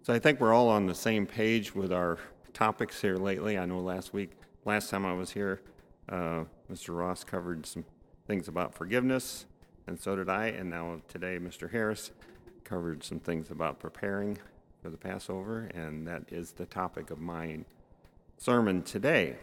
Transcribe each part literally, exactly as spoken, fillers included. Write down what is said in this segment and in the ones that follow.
So I think we're all on the same page with our topics here lately. I know last week, last time I was here, uh, Mister Ross covered some things about forgiveness, and so did I. And now today, Mister Harris covered some things about preparing for the Passover, and that is the topic of my sermon today.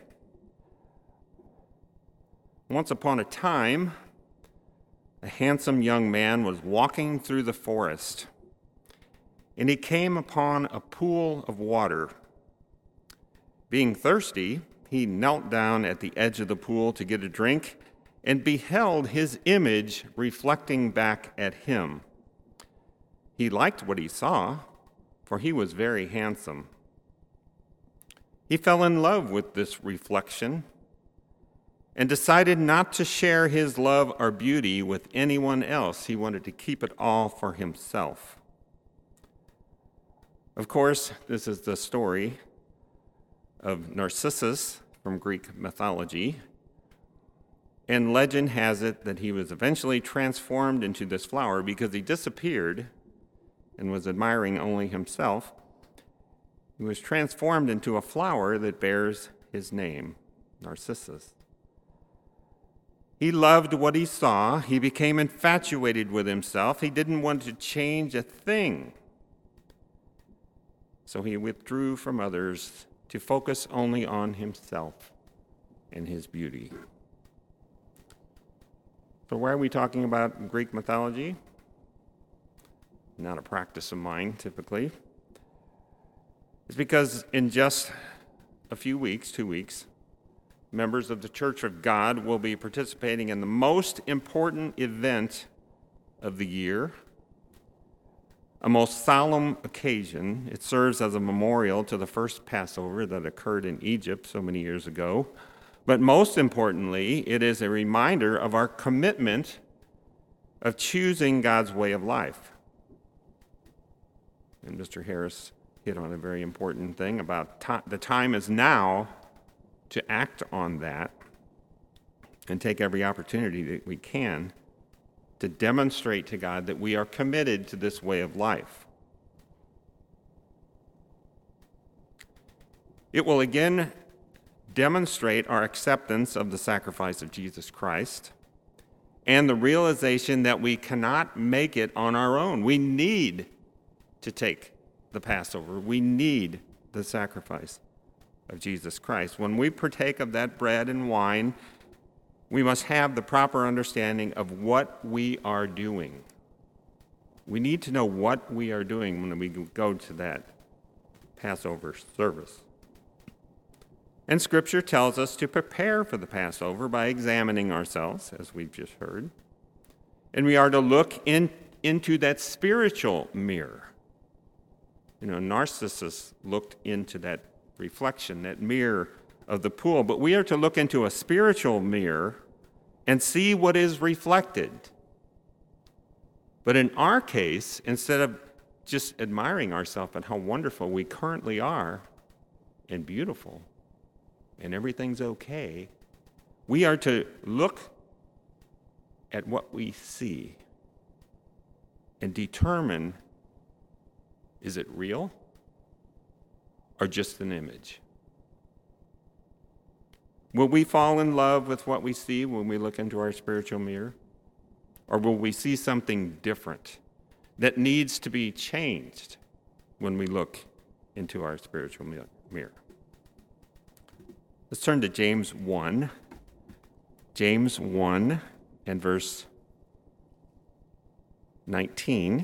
Once upon a time, a handsome young man was walking through the forest, and he came upon a pool of water. Being thirsty, he knelt down at the edge of the pool to get a drink and beheld his image reflecting back at him. He liked what he saw, for he was very handsome. He fell in love with this reflection and decided not to share his love or beauty with anyone else. He wanted to keep it all for himself. Of course, this is the story of Narcissus from Greek mythology, and legend has it that he was eventually transformed into this flower because he disappeared and was admiring only himself. He was transformed into a flower that bears his name, Narcissus. He loved what he saw. He became infatuated with himself. He didn't want to change a thing. So he withdrew from others to focus only on himself and his beauty. So why are we talking about Greek mythology? Not a practice of mine, typically. It's because in just a few weeks, two weeks, members of the Church of God will be participating in the most important event of the year, a most solemn occasion. It serves as a memorial to the first Passover that occurred in Egypt so many years ago. But most importantly, it is a reminder of our commitment of choosing God's way of life. And Mister Harris hit on a very important thing about t- the time is now to act on that and take every opportunity that we can to demonstrate to God that we are committed to this way of life. It will again demonstrate our acceptance of the sacrifice of Jesus Christ and the realization that we cannot make it on our own. We need to take the Passover. We need the sacrifice of Jesus Christ. When we partake of that bread and wine, we must have the proper understanding of what we are doing. We need to know what we are doing when we go to that Passover service. And Scripture tells us to prepare for the Passover by examining ourselves, as we've just heard. And we are to look in, into that spiritual mirror. You know, Narcissus looked into that reflection, that mirror of the pool, but we are to look into a spiritual mirror and see what is reflected. But in our case, instead of just admiring ourselves and how wonderful we currently are and beautiful and everything's okay, we are to look at what we see and determine, is it real or just an image? Will we fall in love with what we see when we look into our spiritual mirror? Or will we see something different that needs to be changed when we look into our spiritual mirror? Let's turn to James one. James one and verse nineteen.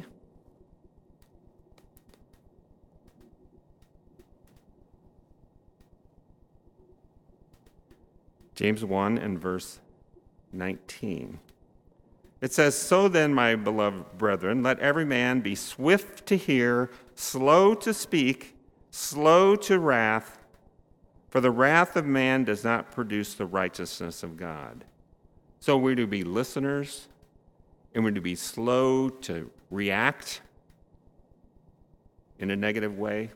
James one and verse nineteen. It says, "So then, my beloved brethren, let every man be swift to hear, slow to speak, slow to wrath, for the wrath of man does not produce the righteousness of God." So we're to be listeners, and we're to be slow to react in a negative way,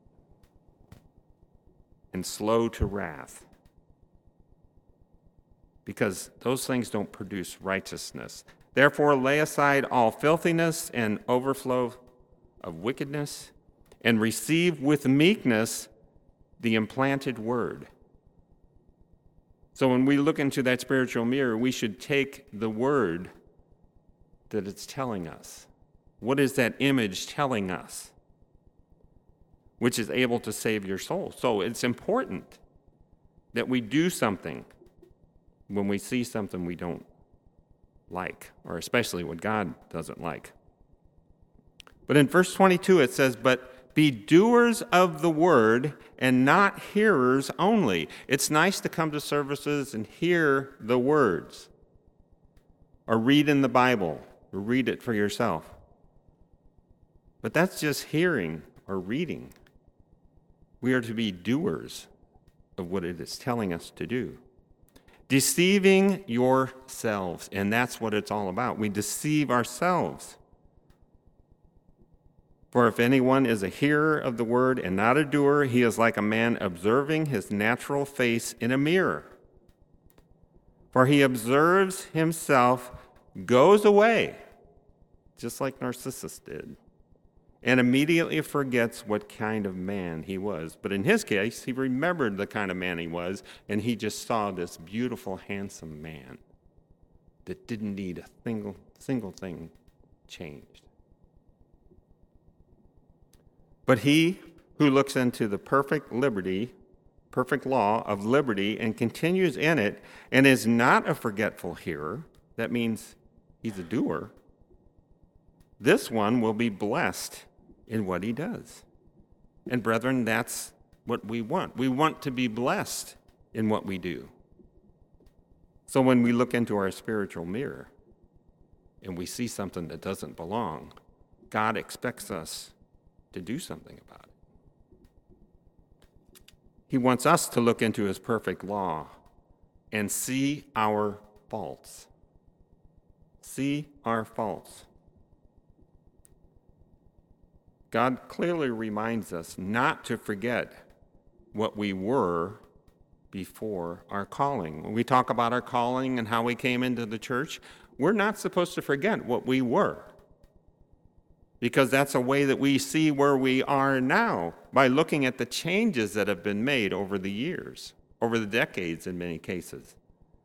and slow to wrath, because those things don't produce righteousness. Therefore, lay aside all filthiness and overflow of wickedness, and receive with meekness the implanted word. So when we look into that spiritual mirror, we should take the word that it's telling us. What is that image telling us? Which is able to save your soul. So it's important that we do something when we see something we don't like, or especially what God doesn't like. But in verse twenty-two it says, "But be doers of the word and not hearers only." It's nice to come to services and hear the words, or read in the Bible, or read it for yourself. But that's just hearing or reading. We are to be doers of what it is telling us to do. Deceiving yourselves, and that's what it's all about. We deceive ourselves. For if anyone is a hearer of the word and not a doer, he is like a man observing his natural face in a mirror. For he observes himself, goes away, just like Narcissus did, and immediately forgets what kind of man he was. But in his case, he remembered the kind of man he was, and he just saw this beautiful, handsome man that didn't need a single, single thing changed. But he who looks into the perfect liberty, perfect law of liberty, and continues in it, and is not a forgetful hearer, that means he's a doer, this one will be blessed in what he does. And brethren, that's what we want. We want to be blessed in what we do. So when we look into our spiritual mirror and we see something that doesn't belong, God expects us to do something about it. He wants us to look into his perfect law and see our faults. See our faults. God clearly reminds us not to forget what we were before our calling. When we talk about our calling and how we came into the church, we're not supposed to forget what we were, because that's a way that we see where we are now by looking at the changes that have been made over the years, over the decades in many cases.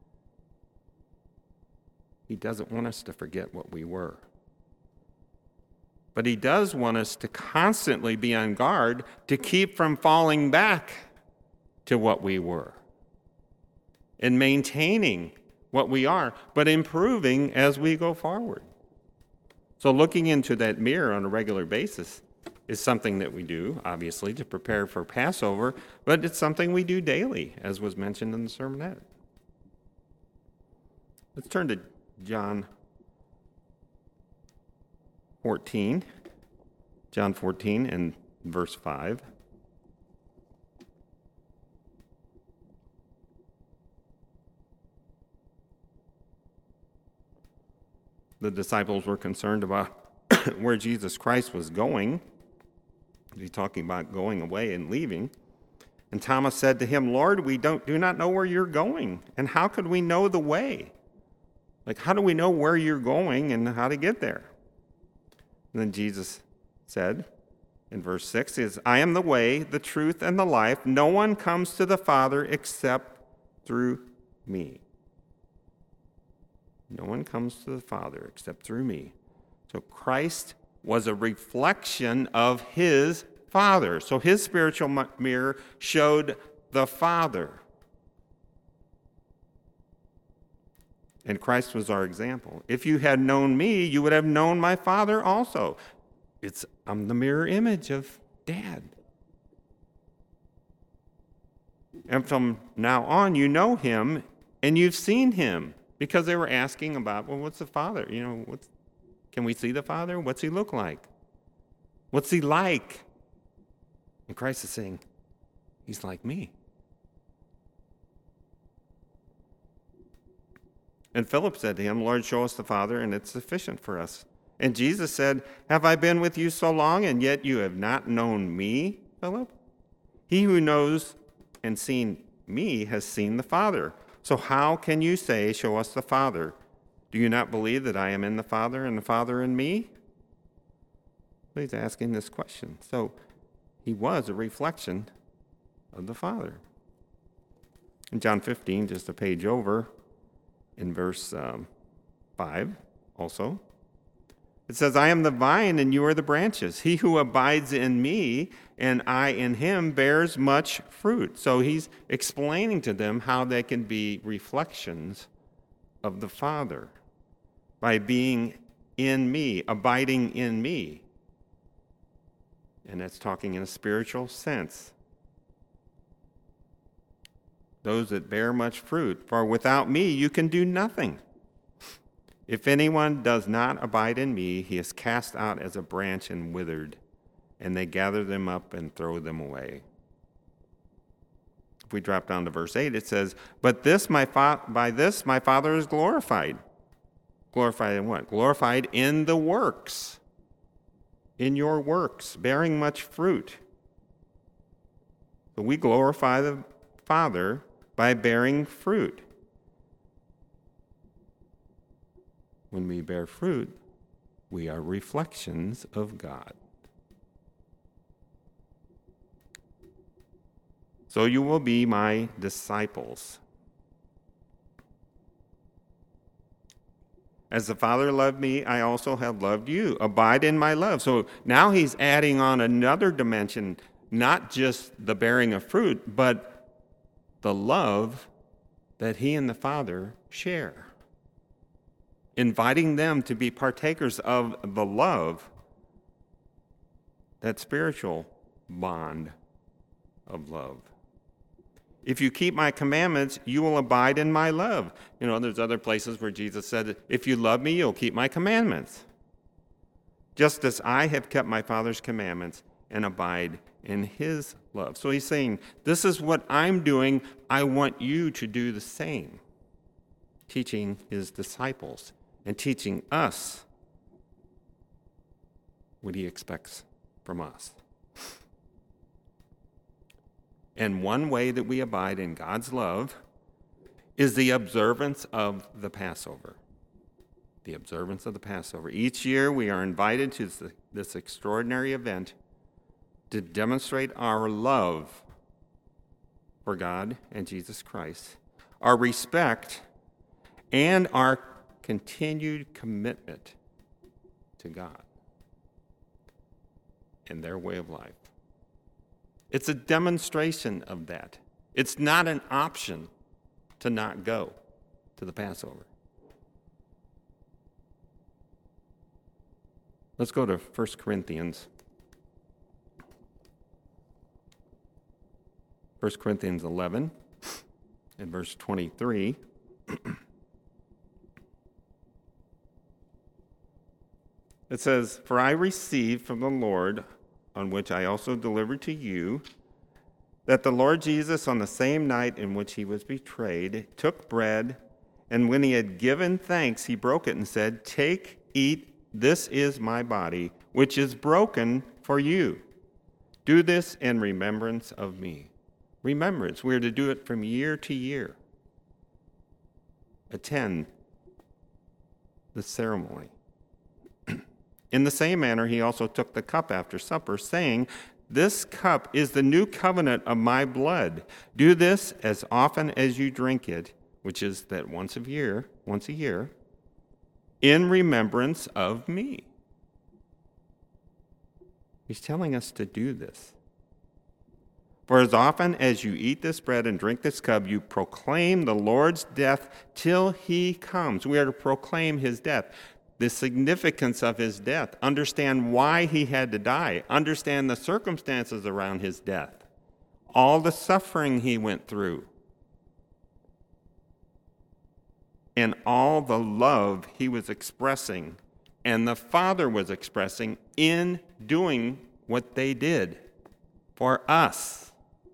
He doesn't want us to forget what we were. But he does want us to constantly be on guard to keep from falling back to what we were and maintaining what we are, but improving as we go forward. So looking into that mirror on a regular basis is something that we do, obviously, to prepare for Passover, but it's something we do daily, as was mentioned in the sermonette. Let's turn to John fourteen, John fourteen and verse five. The disciples were concerned about where Jesus Christ was going. He's talking about going away and leaving. And Thomas said to him, "Lord, we don't do not know where you're going, and how could we know the way?" Like, how do we know where you're going and how to get there? And then Jesus said in verse six, is, "I am the way, the truth, and the life. No one comes to the Father except through me." No one comes to the Father except through me. So Christ was a reflection of his Father. So his spiritual mirror showed the Father. And Christ was our example. If you had known me, you would have known my Father also. It's I'm the mirror image of Dad. And from now on, you know him and you've seen him. Because they were asking about, well, what's the Father? You know, what's, can we see the Father? What's he look like? What's he like? And Christ is saying, he's like me. And Philip said to him, "Lord, show us the Father, and it's sufficient for us." And Jesus said, "Have I been with you so long, and yet you have not known me, Philip? He who knows and seen me has seen the Father. So how can you say, 'Show us the Father'? Do you not believe that I am in the Father and the Father in me?" So he's asking this question. So he was a reflection of the Father. In John fifteen, just a page over, in verse um, five also, it says, I am the vine and you are the branches. He who abides in me and I in him bears much fruit. So he's explaining to them how they can be reflections of the Father by being in me, abiding in me. And that's talking in a spiritual sense. Those that bear much fruit, for without me you can do nothing. If anyone does not abide in me, he is cast out as a branch and withered, and they gather them up and throw them away. If we drop down to verse eight, it says, But this my fa- by this my Father is glorified. Glorified in what? Glorified in the works. In your works, bearing much fruit. So we glorify the Father by bearing fruit. When we bear fruit, we are reflections of God. So you will be my disciples. As the Father loved me, I also have loved you. Abide in my love. So now he's adding on another dimension, not just the bearing of fruit, but the love that he and the Father share. Inviting them to be partakers of the love, that spiritual bond of love. If you keep my commandments, you will abide in my love. You know, there's other places where Jesus said, if you love me, you'll keep my commandments. Just as I have kept my Father's commandments and abide in his love. So he's saying, this is what I'm doing. I want you to do the same. Teaching his disciples and teaching us what he expects from us. And one way that we abide in God's love is the observance of the Passover. The observance of the Passover. Each year we are invited to this extraordinary event to demonstrate our love for God and Jesus Christ, our respect, and our continued commitment to God and their way of life. It's a demonstration of that. It's not an option to not go to the Passover. Let's go to First Corinthians. First Corinthians eleven and verse twenty-three. It says, For I received from the Lord, on which I also delivered to you, that the Lord Jesus, on the same night in which he was betrayed, took bread, and when he had given thanks, he broke it and said, Take, eat, this is my body, which is broken for you. Do this in remembrance of me. Remembrance, we are to do it from year to year. Attend the ceremony. In the same manner, he also took the cup after supper, saying, This cup is the new covenant of my blood. Do this as often as you drink it, which is that once a year, once a year, in remembrance of me. He's telling us to do this. For as often as you eat this bread and drink this cup, you proclaim the Lord's death till he comes. We are to proclaim his death. The significance of his death, understand why he had to die, understand the circumstances around his death, all the suffering he went through, and all the love he was expressing and the Father was expressing in doing what they did for us.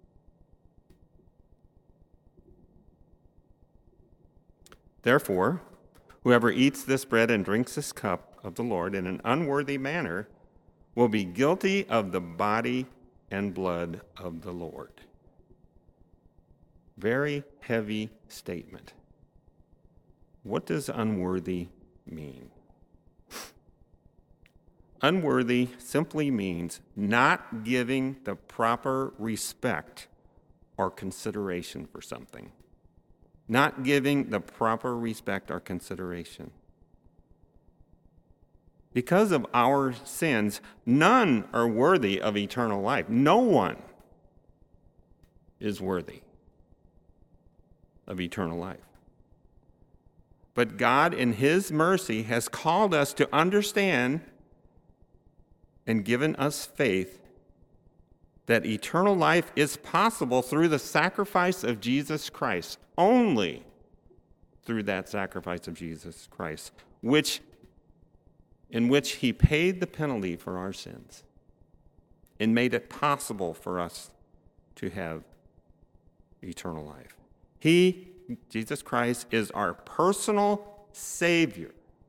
Therefore, whoever eats this bread and drinks this cup of the Lord in an unworthy manner will be guilty of the body and blood of the Lord. Very heavy statement. What does unworthy mean? Unworthy simply means not giving the proper respect or consideration for something. Not giving the proper respect or consideration. Because of our sins, none are worthy of eternal life. No one is worthy of eternal life. But God, in His mercy, has called us to understand and given us faith that eternal life is possible through the sacrifice of Jesus Christ, only through that sacrifice of Jesus Christ, which in which He paid the penalty for our sins and made it possible for us to have eternal life. He, Jesus Christ, is our personal Savior.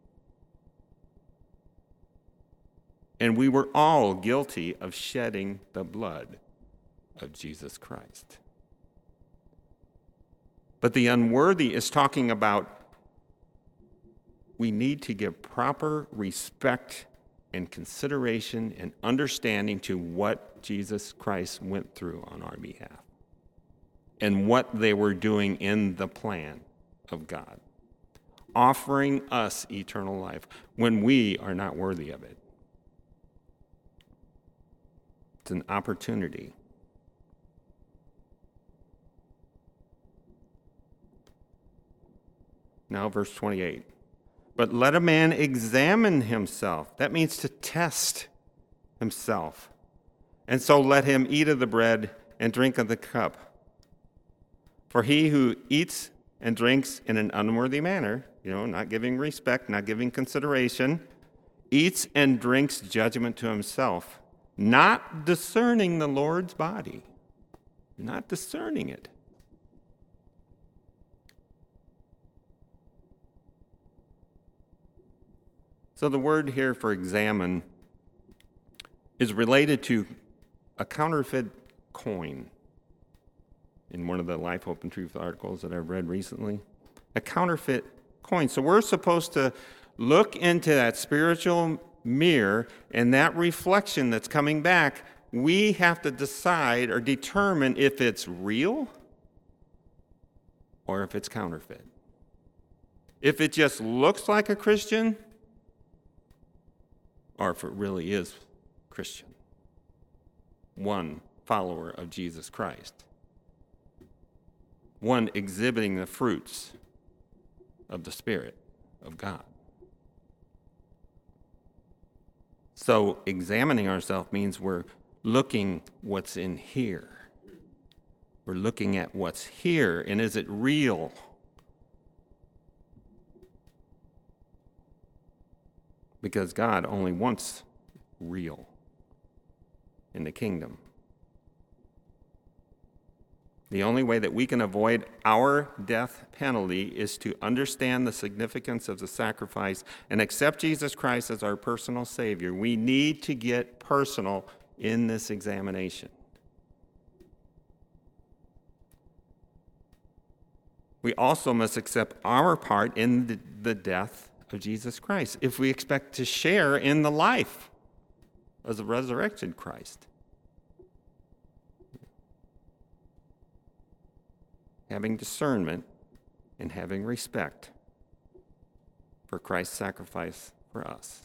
And we were all guilty of shedding the blood of Jesus Christ. But the unworthy is talking about we need to give proper respect and consideration and understanding to what Jesus Christ went through on our behalf and what they were doing in the plan of God, offering us eternal life when we are not worthy of it. It's an opportunity. Now, verse twenty-eight. But let a man examine himself. That means to test himself. And so let him eat of the bread and drink of the cup. For he who eats and drinks in an unworthy manner, you know, not giving respect, not giving consideration, eats and drinks judgment to himself, not discerning the Lord's body, not discerning it. So the word here for examine is related to a counterfeit coin. In one of the Life, Hope, and Truth articles that I've read recently, a counterfeit coin. So we're supposed to look into that spiritual mirror, and that reflection that's coming back, we have to decide or determine if it's real or if it's counterfeit. If it just looks like a Christian, or if it really is Christian. One follower of Jesus Christ. One exhibiting the fruits of the Spirit of God. So examining ourselves means we're looking what's in here. We're looking at what's here, and is it real? Because God only wants real in the kingdom. The only way that we can avoid our death penalty is to understand the significance of the sacrifice and accept Jesus Christ as our personal Savior. We need to get personal in this examination. We also must accept our part in the, the death of Jesus Christ if we expect to share in the life of the resurrected Christ. Having discernment and having respect for Christ's sacrifice for us.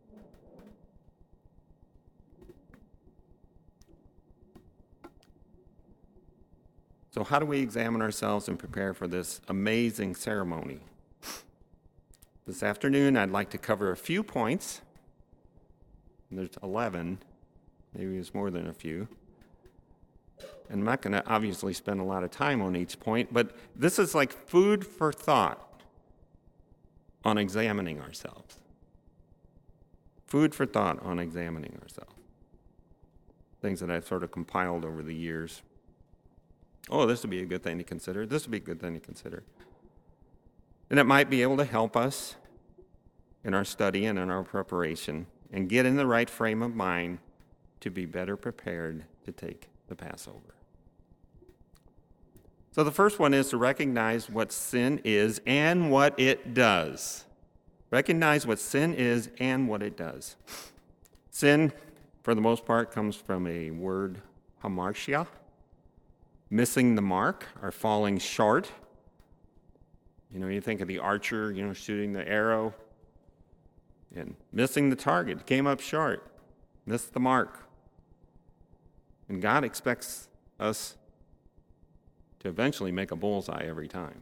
So how do we examine ourselves and prepare for this amazing ceremony? This afternoon, I'd like to cover a few points. There's eleven, maybe it's more than a few. And I'm not going to obviously spend a lot of time on each point, but this is like food for thought on examining ourselves. Food for thought on examining ourselves. Things that I've sort of compiled over the years. Oh, this would be a good thing to consider. This would be a good thing to consider. And it might be able to help us in our study and in our preparation and get in the right frame of mind to be better prepared to take the Passover. So the first one is to recognize what sin is and what it does. Recognize what sin is and what it does. Sin, for the most part, comes from a word, hamartia, missing the mark or falling short. You know, you think of the archer, you know, shooting the arrow and missing the target, came up short, missed the mark. And God expects us to eventually make a bullseye every time.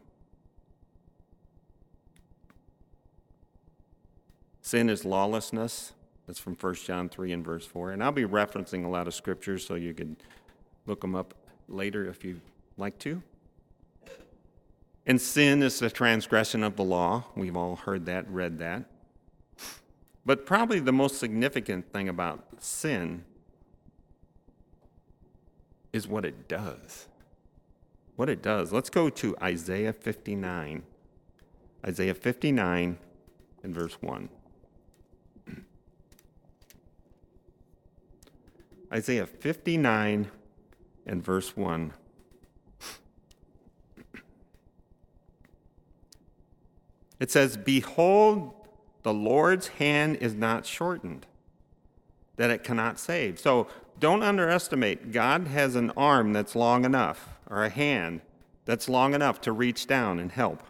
Sin is lawlessness. That's from First John three and verse four. And I'll be referencing a lot of scriptures so you can look them up later if you'd like to. And sin is the transgression of the law. We've all heard that, read that. But probably the most significant thing about sin is what it does. What it does. Let's go to Isaiah fifty-nine. Isaiah fifty-nine and verse one. Isaiah fifty-nine and verse one. It says, "Behold, the Lord's hand is not shortened, that it cannot save." So don't underestimate. God has an arm that's long enough, or a hand that's long enough to reach down and help.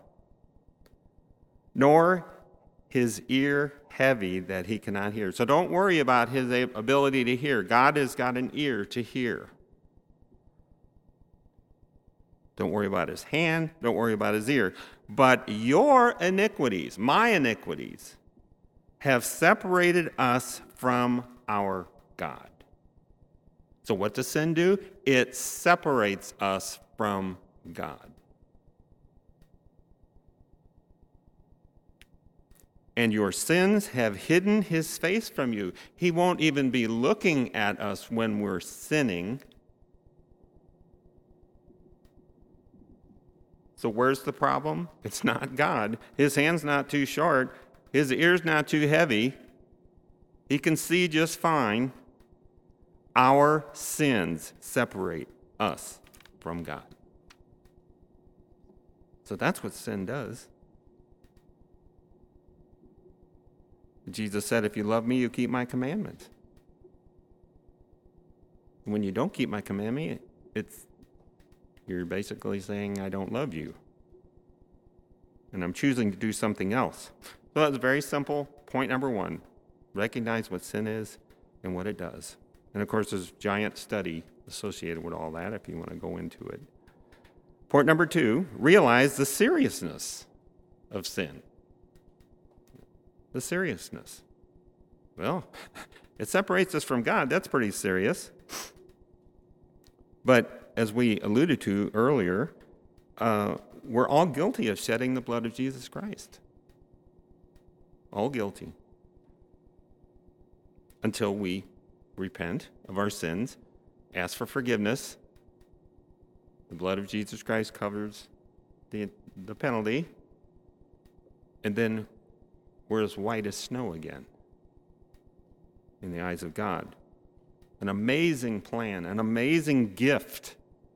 Nor his ear heavy that he cannot hear. So don't worry about his ability to hear. God has got an ear to hear. Don't worry about his hand. Don't worry about his ear. But your iniquities, my iniquities, have separated us from our God. So what does sin do? It separates us from God. And your sins have hidden his face from you. He won't even be looking at us when we're sinning. So where's the problem? It's not God. His hand's not too short. His ear's not too heavy. He can see just fine. Our sins separate us from God. So that's what sin does. Jesus said, "If you love me, you keep my commandments." When you don't keep my commandment, it's you're basically saying, "I don't love you. And I'm choosing to do something else." So that's very simple. Point number one, recognize what sin is and what it does. And of course, there's a giant study associated with all that if you want to go into it. Point number two, realize the seriousness of sin. The seriousness. Well, it separates us from God. That's pretty serious. But as we alluded to earlier, uh, we're all guilty of shedding the blood of Jesus Christ. All guilty. Until we repent of our sins, ask for forgiveness. The blood of Jesus Christ covers the, the penalty. And then we're as white as snow again in the eyes of God. An amazing plan, an amazing gift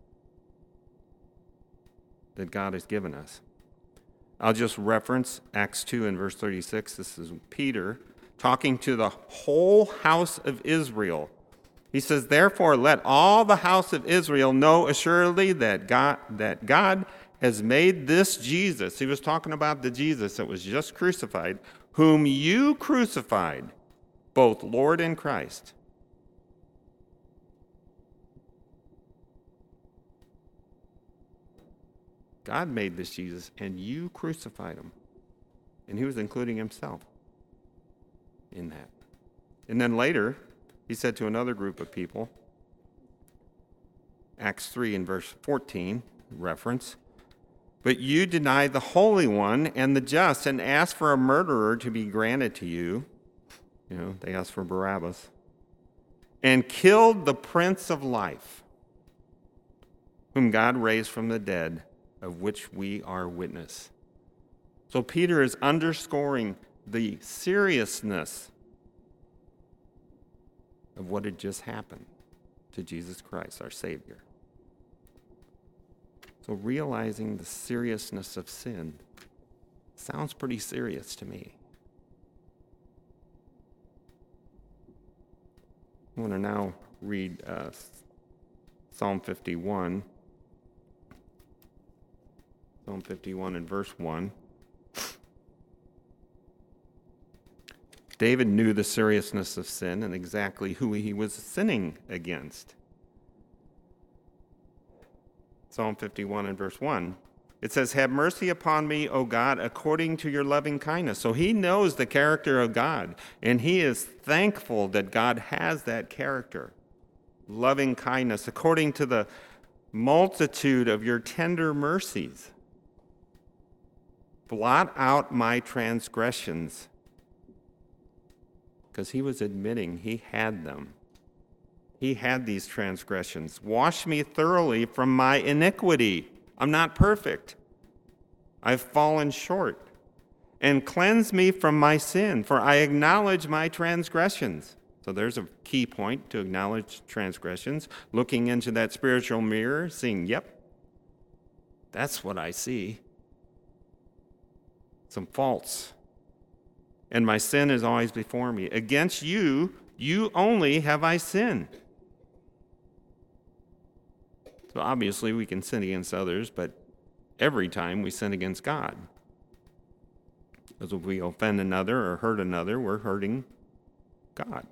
that God has given us. I'll just reference Acts two and verse thirty-six. This is Peter talking to the whole house of Israel. He says, "Therefore let all the house of Israel know assuredly that God, that God has made this Jesus," he was talking about the Jesus that was just crucified, "whom you crucified, both Lord and Christ." God made this Jesus, and you crucified him. And he was including himself in that. And then later, he said to another group of people, Acts three and verse fourteen, reference, "But you denied the Holy One and the just, and asked for a murderer to be granted to you." You know, they asked for Barabbas. "And killed the Prince of Life, whom God raised from the dead, of which we are witness." So Peter is underscoring the seriousness of what had just happened to Jesus Christ, our Savior. So realizing the seriousness of sin sounds pretty serious to me. I want to now read uh, Psalm fifty-one. Psalm fifty-one and verse one. David knew the seriousness of sin and exactly who he was sinning against. Psalm fifty-one and verse one. It says, "Have mercy upon me, O God, according to your loving kindness." So he knows the character of God, and he is thankful that God has that character. Loving kindness, according to the multitude of your tender mercies. Blot out my transgressions. Because he was admitting he had them. He had these transgressions. Wash me thoroughly from my iniquity. I'm not perfect. I've fallen short. And cleanse me from my sin, for I acknowledge my transgressions. So there's a key point to acknowledge transgressions. Looking into that spiritual mirror, seeing, yep, that's what I see. Some faults. And my sin is always before me. Against you, you only have I sinned. So obviously we can sin against others, but every time we sin against God. Because if we offend another or hurt another, we're hurting God.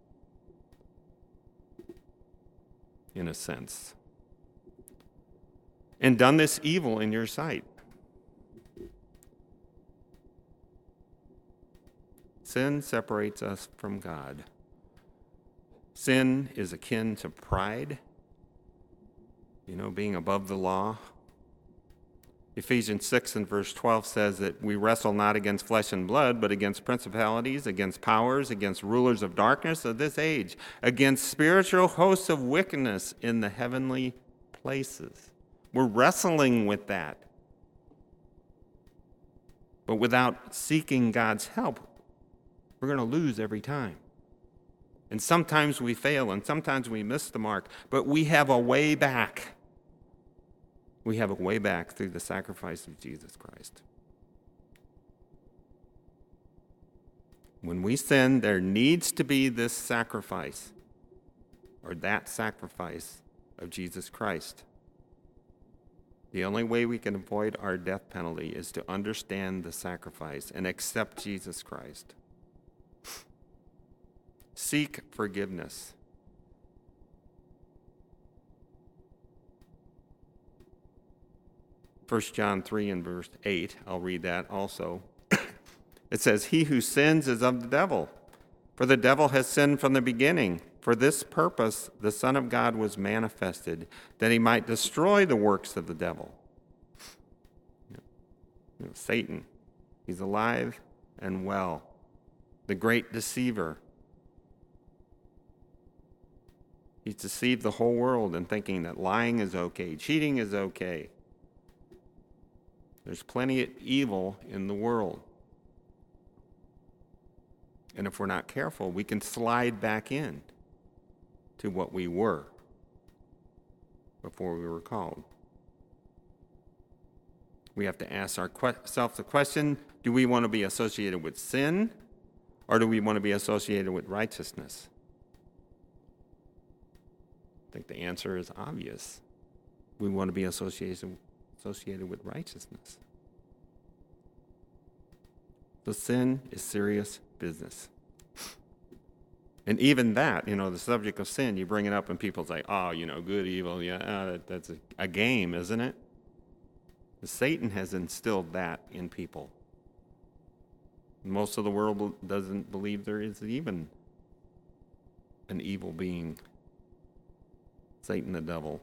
In a sense. And done this evil in your sight. Sin separates us from God. Sin is akin to pride, you know, being above the law. Ephesians six and verse twelve says that we wrestle not against flesh and blood, but against principalities, against powers, against rulers of darkness of this age, against spiritual hosts of wickedness in the heavenly places. We're wrestling with that. But without seeking God's help, we're going to lose every time. And sometimes we fail, and sometimes we miss the mark, but we have a way back. We have a way back through the sacrifice of Jesus Christ. When we sin, there needs to be this sacrifice, or that sacrifice of Jesus Christ. The only way we can avoid our death penalty is to understand the sacrifice and accept Jesus Christ. Seek forgiveness. First John three and verse eight, I'll read that also. It says, "He who sins is of the devil, for the devil has sinned from the beginning. For this purpose the Son of God was manifested, that he might destroy the works of the devil." You know, Satan, he's alive and well, the great deceiver. He's deceived the whole world in thinking that lying is okay, cheating is okay. There's plenty of evil in the world. And if we're not careful, we can slide back in to what we were before we were called. We have to ask ourselves the question, do we want to be associated with sin, or do we want to be associated with righteousness? I think the answer is obvious. We want to be associated, associated with righteousness. So sin is serious business. And even that, you know, the subject of sin, you bring it up and people say, oh, you know, good, evil, yeah, uh, that, that's a, a game, isn't it? Satan has instilled that in people. Most of the world doesn't believe there is even an evil being. Satan the devil.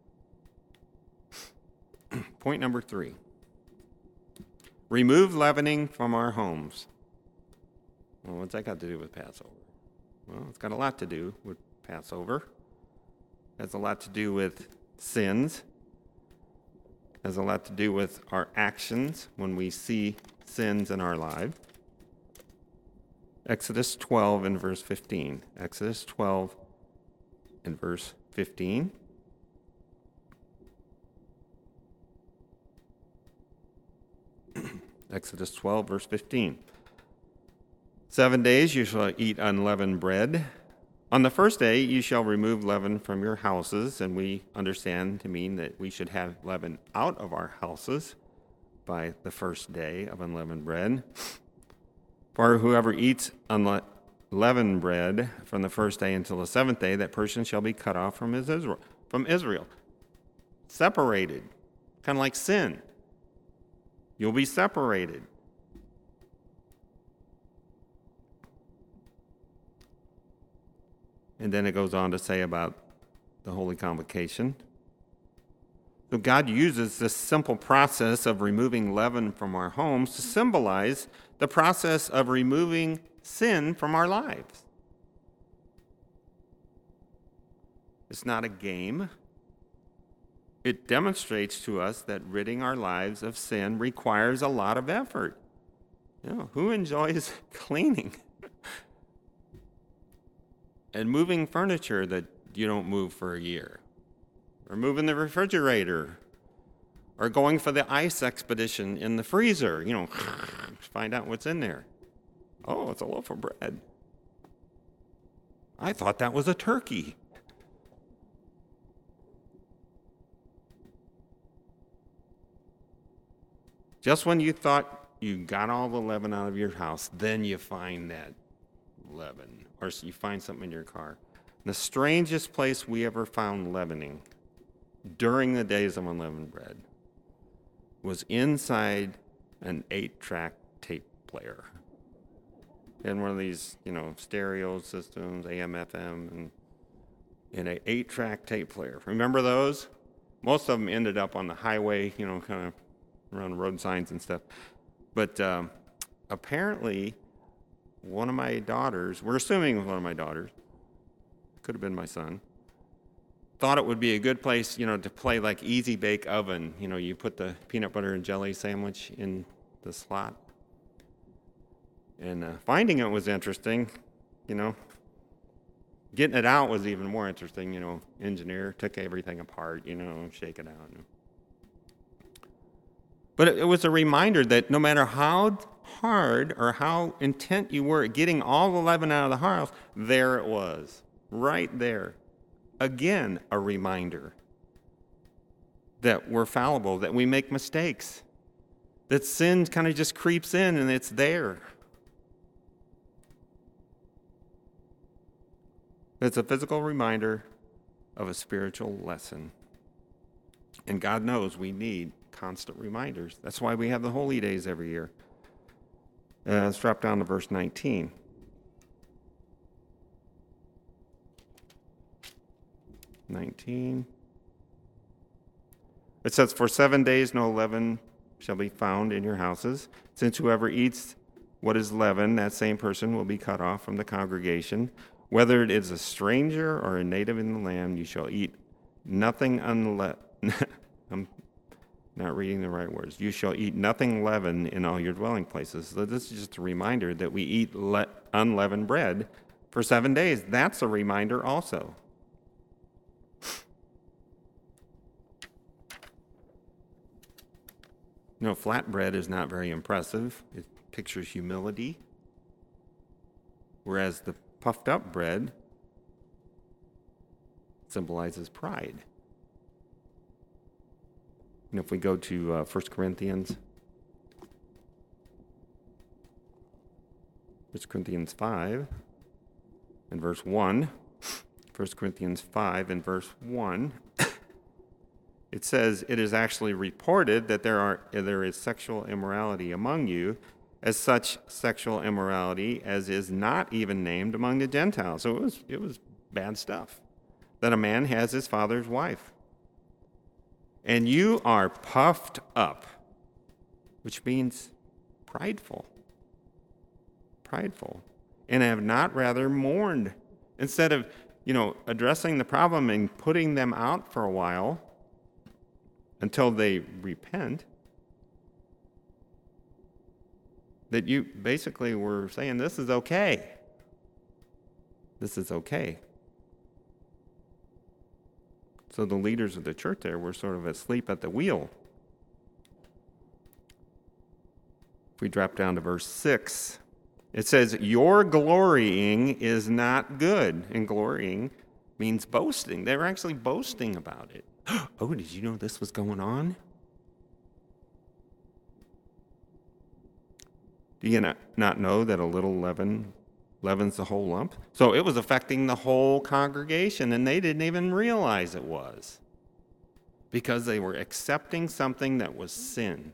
Point number three. Remove leavening from our homes. Well, what's that got to do with Passover? Well, it's got a lot to do with Passover. It has a lot to do with sins. It has a lot to do with our actions when we see sins in our lives. Exodus twelve and verse fifteen. Exodus twelve and verse fifteen. Exodus twelve, verse fifteen. Seven days you shall eat unleavened bread. On the first day you shall remove leaven from your houses, and we understand to mean that we should have leaven out of our houses by the first day of unleavened bread. For whoever eats unleavened bread from the first day until the seventh day, that person shall be cut off from his Israel, from Israel, separated, kind of like sin. You'll be separated. And then it goes on to say about the Holy Convocation. So God uses this simple process of removing leaven from our homes to symbolize the process of removing sin from our lives. It's not a game. It demonstrates to us that ridding our lives of sin requires a lot of effort. You know, who enjoys cleaning? And moving furniture that you don't move for a year, or moving the refrigerator, or going for the ice expedition in the freezer, you know, find out what's in there. Oh, it's a loaf of bread. I thought that was a turkey. Just when you thought you got all the leaven out of your house, then you find that leaven, or you find something in your car. The strangest place we ever found leavening during the days of unleavened bread was inside an eight-track tape player. And one of these, you know, stereo systems, A M, F M, and, and an eight-track tape player. Remember those? Most of them ended up on the highway, you know, kind of around road signs and stuff. But um, apparently, one of my daughters, we're assuming it was one of my daughters, could have been my son, thought it would be a good place, you know, to play like Easy Bake Oven. You know, you put the peanut butter and jelly sandwich in the slot. And uh, finding it was interesting, you know. Getting it out was even more interesting, you know. Engineer took everything apart, you know, shake it out. But it, it was a reminder that no matter how hard or how intent you were at getting all the leaven out of the house, there it was, right there. Again, a reminder that we're fallible, that we make mistakes, that sin kind of just creeps in and it's there. It's a physical reminder of a spiritual lesson. And God knows we need constant reminders. That's why we have the holy days every year. Uh, let's drop down to verse nineteen. nineteen. It says, "For seven days no leaven shall be found in your houses, since whoever eats what is leavened, that same person will be cut off from the congregation. Whether it is a stranger or a native in the land, you shall eat nothing unleavened." I'm not reading the right words. "You shall eat nothing leavened in all your dwelling places." So this is just a reminder that we eat le- unleavened bread for seven days. That's a reminder also. You know, flatbread is not very impressive. It pictures humility, whereas the puffed up bread symbolizes pride. And if we go to uh, First Corinthians, First Corinthians five and verse one, First Corinthians five and verse one, it says, "It is actually reported that there are there is sexual immorality among you, as such sexual immorality as is not even named among the Gentiles." So it was it was bad stuff. "That a man has his father's wife. And you are puffed up," which means prideful. Prideful. "And have not rather mourned." Instead of, you know, addressing the problem and putting them out for a while until they repent, that you basically were saying, this is okay. This is okay. So the leaders of the church there were sort of asleep at the wheel. If we drop down to verse six, It says, your glorying is not good. And glorying means boasting. They were actually boasting about it. Oh, did you know this was going on? Do you not, not know that a little leaven leavens the whole lump? So it was affecting the whole congregation, and they didn't even realize it was, because they were accepting something that was sin.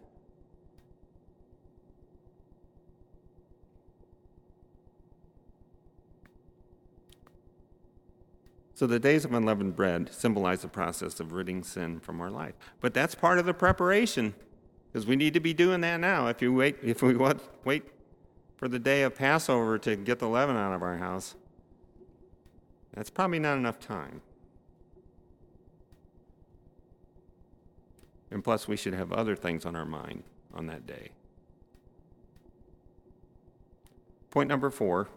So the days of unleavened bread symbolize the process of ridding sin from our life. But that's part of the preparation, because we need to be doing that now. If you wait, if we want, wait for the day of Passover to get the leaven out of our house, that's probably not enough time. And plus, we should have other things on our mind on that day. Point number four.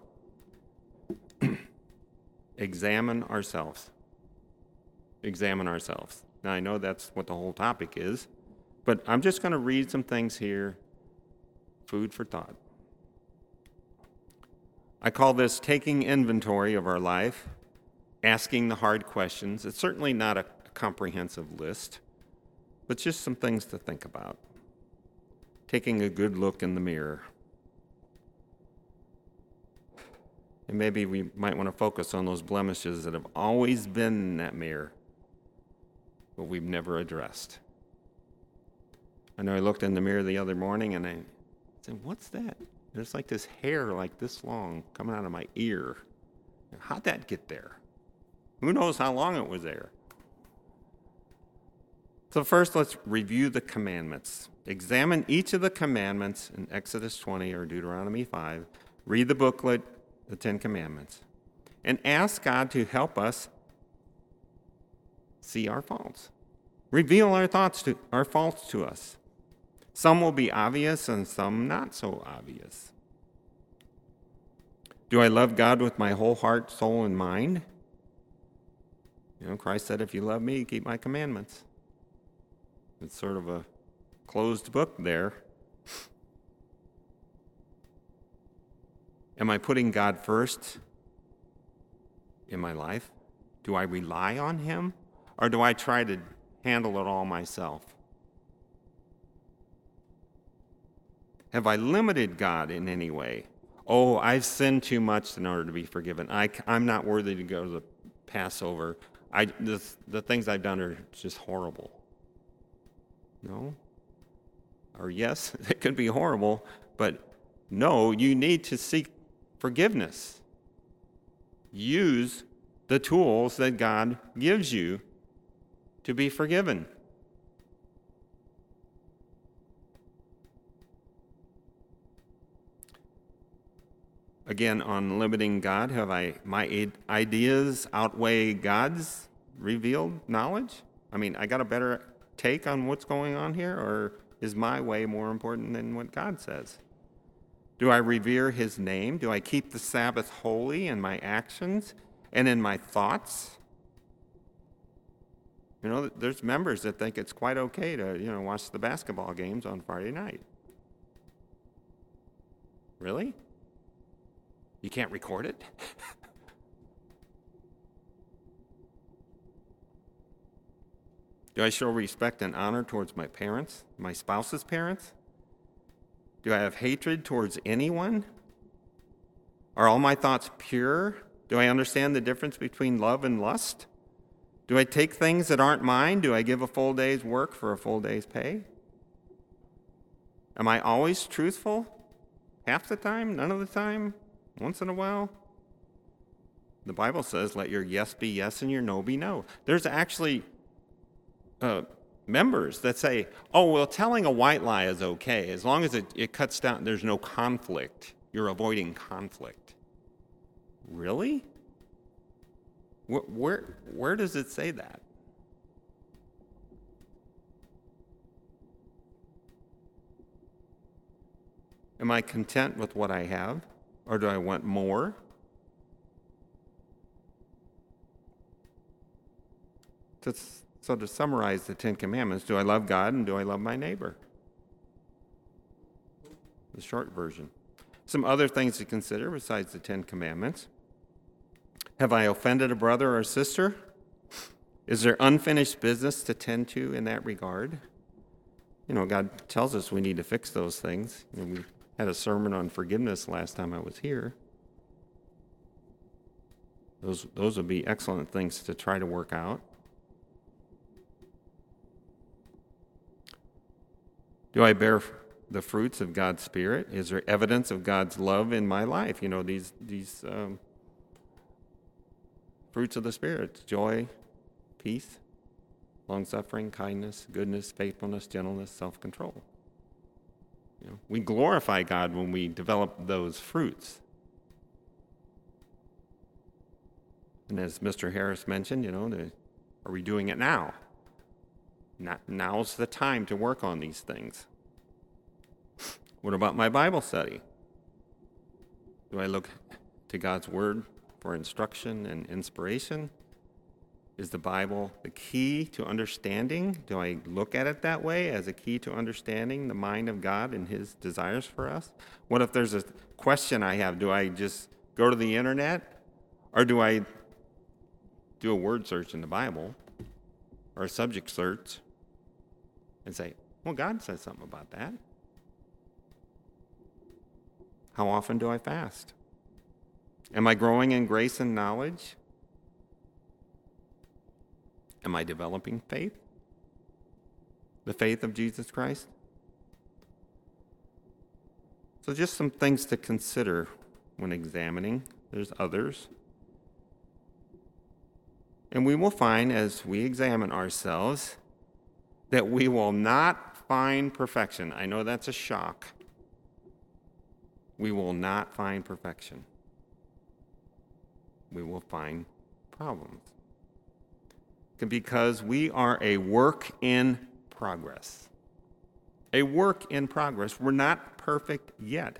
Examine ourselves. Examine ourselves. Now, I know that's what the whole topic is, but I'm just going to read some things here, food for thought. I call this taking inventory of our life, asking the hard questions. It's certainly not a comprehensive list, but just some things to think about. Taking a good look in the mirror. And maybe we might want to focus on those blemishes that have always been in that mirror, but we've never addressed. I know I looked in the mirror the other morning and I said, what's that? There's like this hair like this long coming out of my ear. How'd that get there? Who knows how long it was there? So first, let's review the commandments. Examine each of the commandments in Exodus twenty or Deuteronomy five. Read the booklet, the Ten Commandments, and ask God to help us see our faults. Reveal our thoughts to our faults to us. Some will be obvious and some not so obvious. Do I love God with my whole heart, soul, and mind? You know, Christ said, if you love me, keep my commandments. It's sort of a closed book there. Am I putting God first in my life? Do I rely on him? Or do I try to handle it all myself? Have I limited God in any way? Oh, I've sinned too much in order to be forgiven. I, I'm not worthy to go to the Passover. I, the, the things I've done are just horrible. No? Or yes, it could be horrible, but no, you need to seek forgiveness. Use the tools that God gives you to be forgiven. Again, on limiting God, have I my ideas outweigh God's revealed knowledge? I mean, I got a better take on what's going on here, or is my way more important than what God says? Do I revere his name? Do I keep the Sabbath holy in my actions and in my thoughts? You know, there's members that think it's quite okay to, you know, watch the basketball games on Friday night. Really? You can't record it? Do I show respect and honor towards my parents, my spouse's parents? Do I have hatred towards anyone? Are all my thoughts pure? Do I understand the difference between love and lust? Do I take things that aren't mine? Do I give a full day's work for a full day's pay? Am I always truthful? Half the time? None of the time? Once in a while? The Bible says, let your yes be yes and your no be no. There's actually uh, members that say, oh, well, telling a white lie is okay as long as it, it cuts down, there's no conflict. You're avoiding conflict. Really? Where, where, where does it say that? Am I content with what I have, or do I want more? To, so to summarize the Ten Commandments, do I love God and do I love my neighbor? The short version. Some other things to consider besides the Ten Commandments. Have I offended a brother or sister? Is there unfinished business to tend to in that regard? You know, God tells us we need to fix those things. You know, we had a sermon on forgiveness last time I was here. Those, those would be excellent things to try to work out. Do I bear the fruits of God's Spirit? Is there evidence of God's love in my life? You know, these these um, fruits of the Spirit: joy, peace, long-suffering, kindness, goodness, faithfulness, gentleness, self-control. You know, we glorify God when we develop those fruits. And as Mister Harris mentioned, you know, the, are we doing it now? Not, now's the time to work on these things. What about my Bible study? Do I look to God's Word for instruction and inspiration? Is the Bible the key to understanding? Do I look at it that way, as a key to understanding the mind of God and His desires for us? What if there's a question I have? Do I just go to the internet? Or do I do a word search in the Bible or a subject search and say, well, God says something about that? How often do I fast? Am I growing in grace and knowledge? Am I developing faith? The faith of Jesus Christ? So just some things to consider when examining. There's others. And we will find as we examine ourselves that we will not find perfection. I know that's a shock. We will not find perfection. We will find problems. Because we are a work in progress. A work in progress. We're not perfect yet.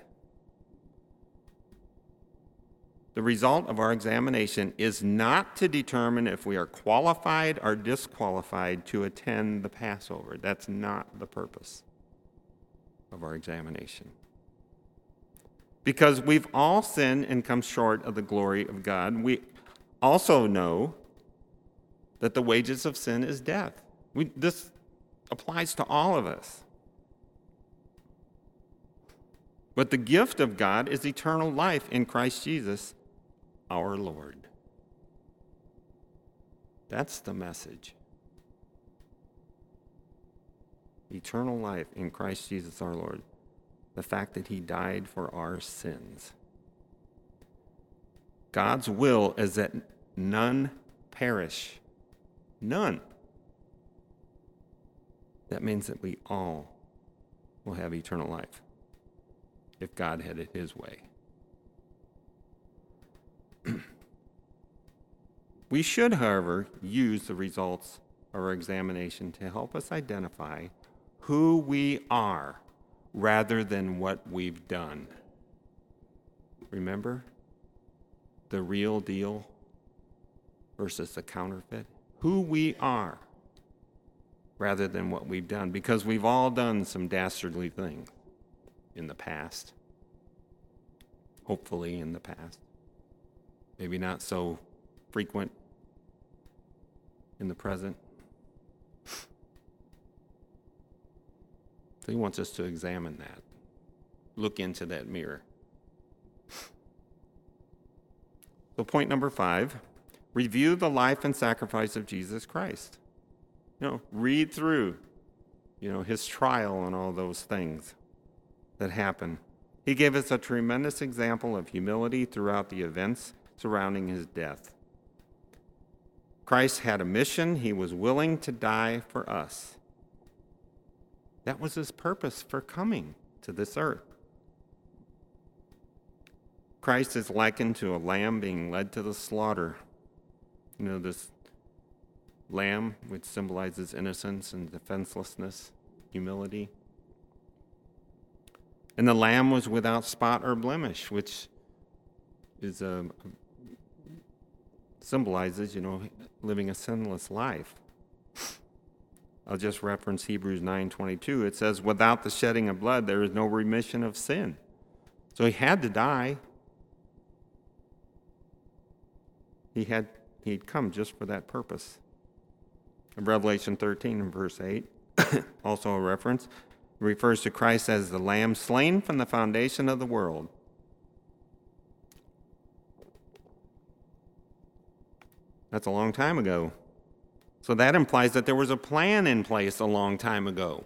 The result of our examination is not to determine if we are qualified or disqualified to attend the Passover. That's not the purpose of our examination. Because we've all sinned and come short of the glory of God. We also know that the wages of sin is death. We, this applies to all of us. But the gift of God is eternal life in Christ Jesus, our Lord. That's the message. Eternal life in Christ Jesus, our Lord. The fact that He died for our sins. God's will is that none perish. None. That means that we all will have eternal life if God had it His way. We should, however, use the results of our examination to help us identify who we are rather than what we've done. Remember? The real deal versus the counterfeit. Who we are rather than what we've done, because we've all done some dastardly things in the past. Hopefully in the past. Maybe not so frequent in the present. So He wants us to examine that. Look into that mirror. So point number five, review the life and sacrifice of Jesus Christ. You know, read through, you know, His trial and all those things that happen. He gave us a tremendous example of humility throughout the events surrounding His death. Christ had a mission. He was willing to die for us. That was His purpose for coming to this earth. Christ is likened to a lamb being led to the slaughter. You know, this lamb, which symbolizes innocence and defenselessness, humility. And the lamb was without spot or blemish, which is a, symbolizes, you know, living a sinless life. I'll just reference Hebrews nine twenty-two. It says, without the shedding of blood, there is no remission of sin. So he had to die. He had he'd come just for that purpose. In Revelation thirteen and verse eight, also a reference, refers to Christ as the Lamb slain from the foundation of the world. That's a long time ago. So that implies that there was a plan in place a long time ago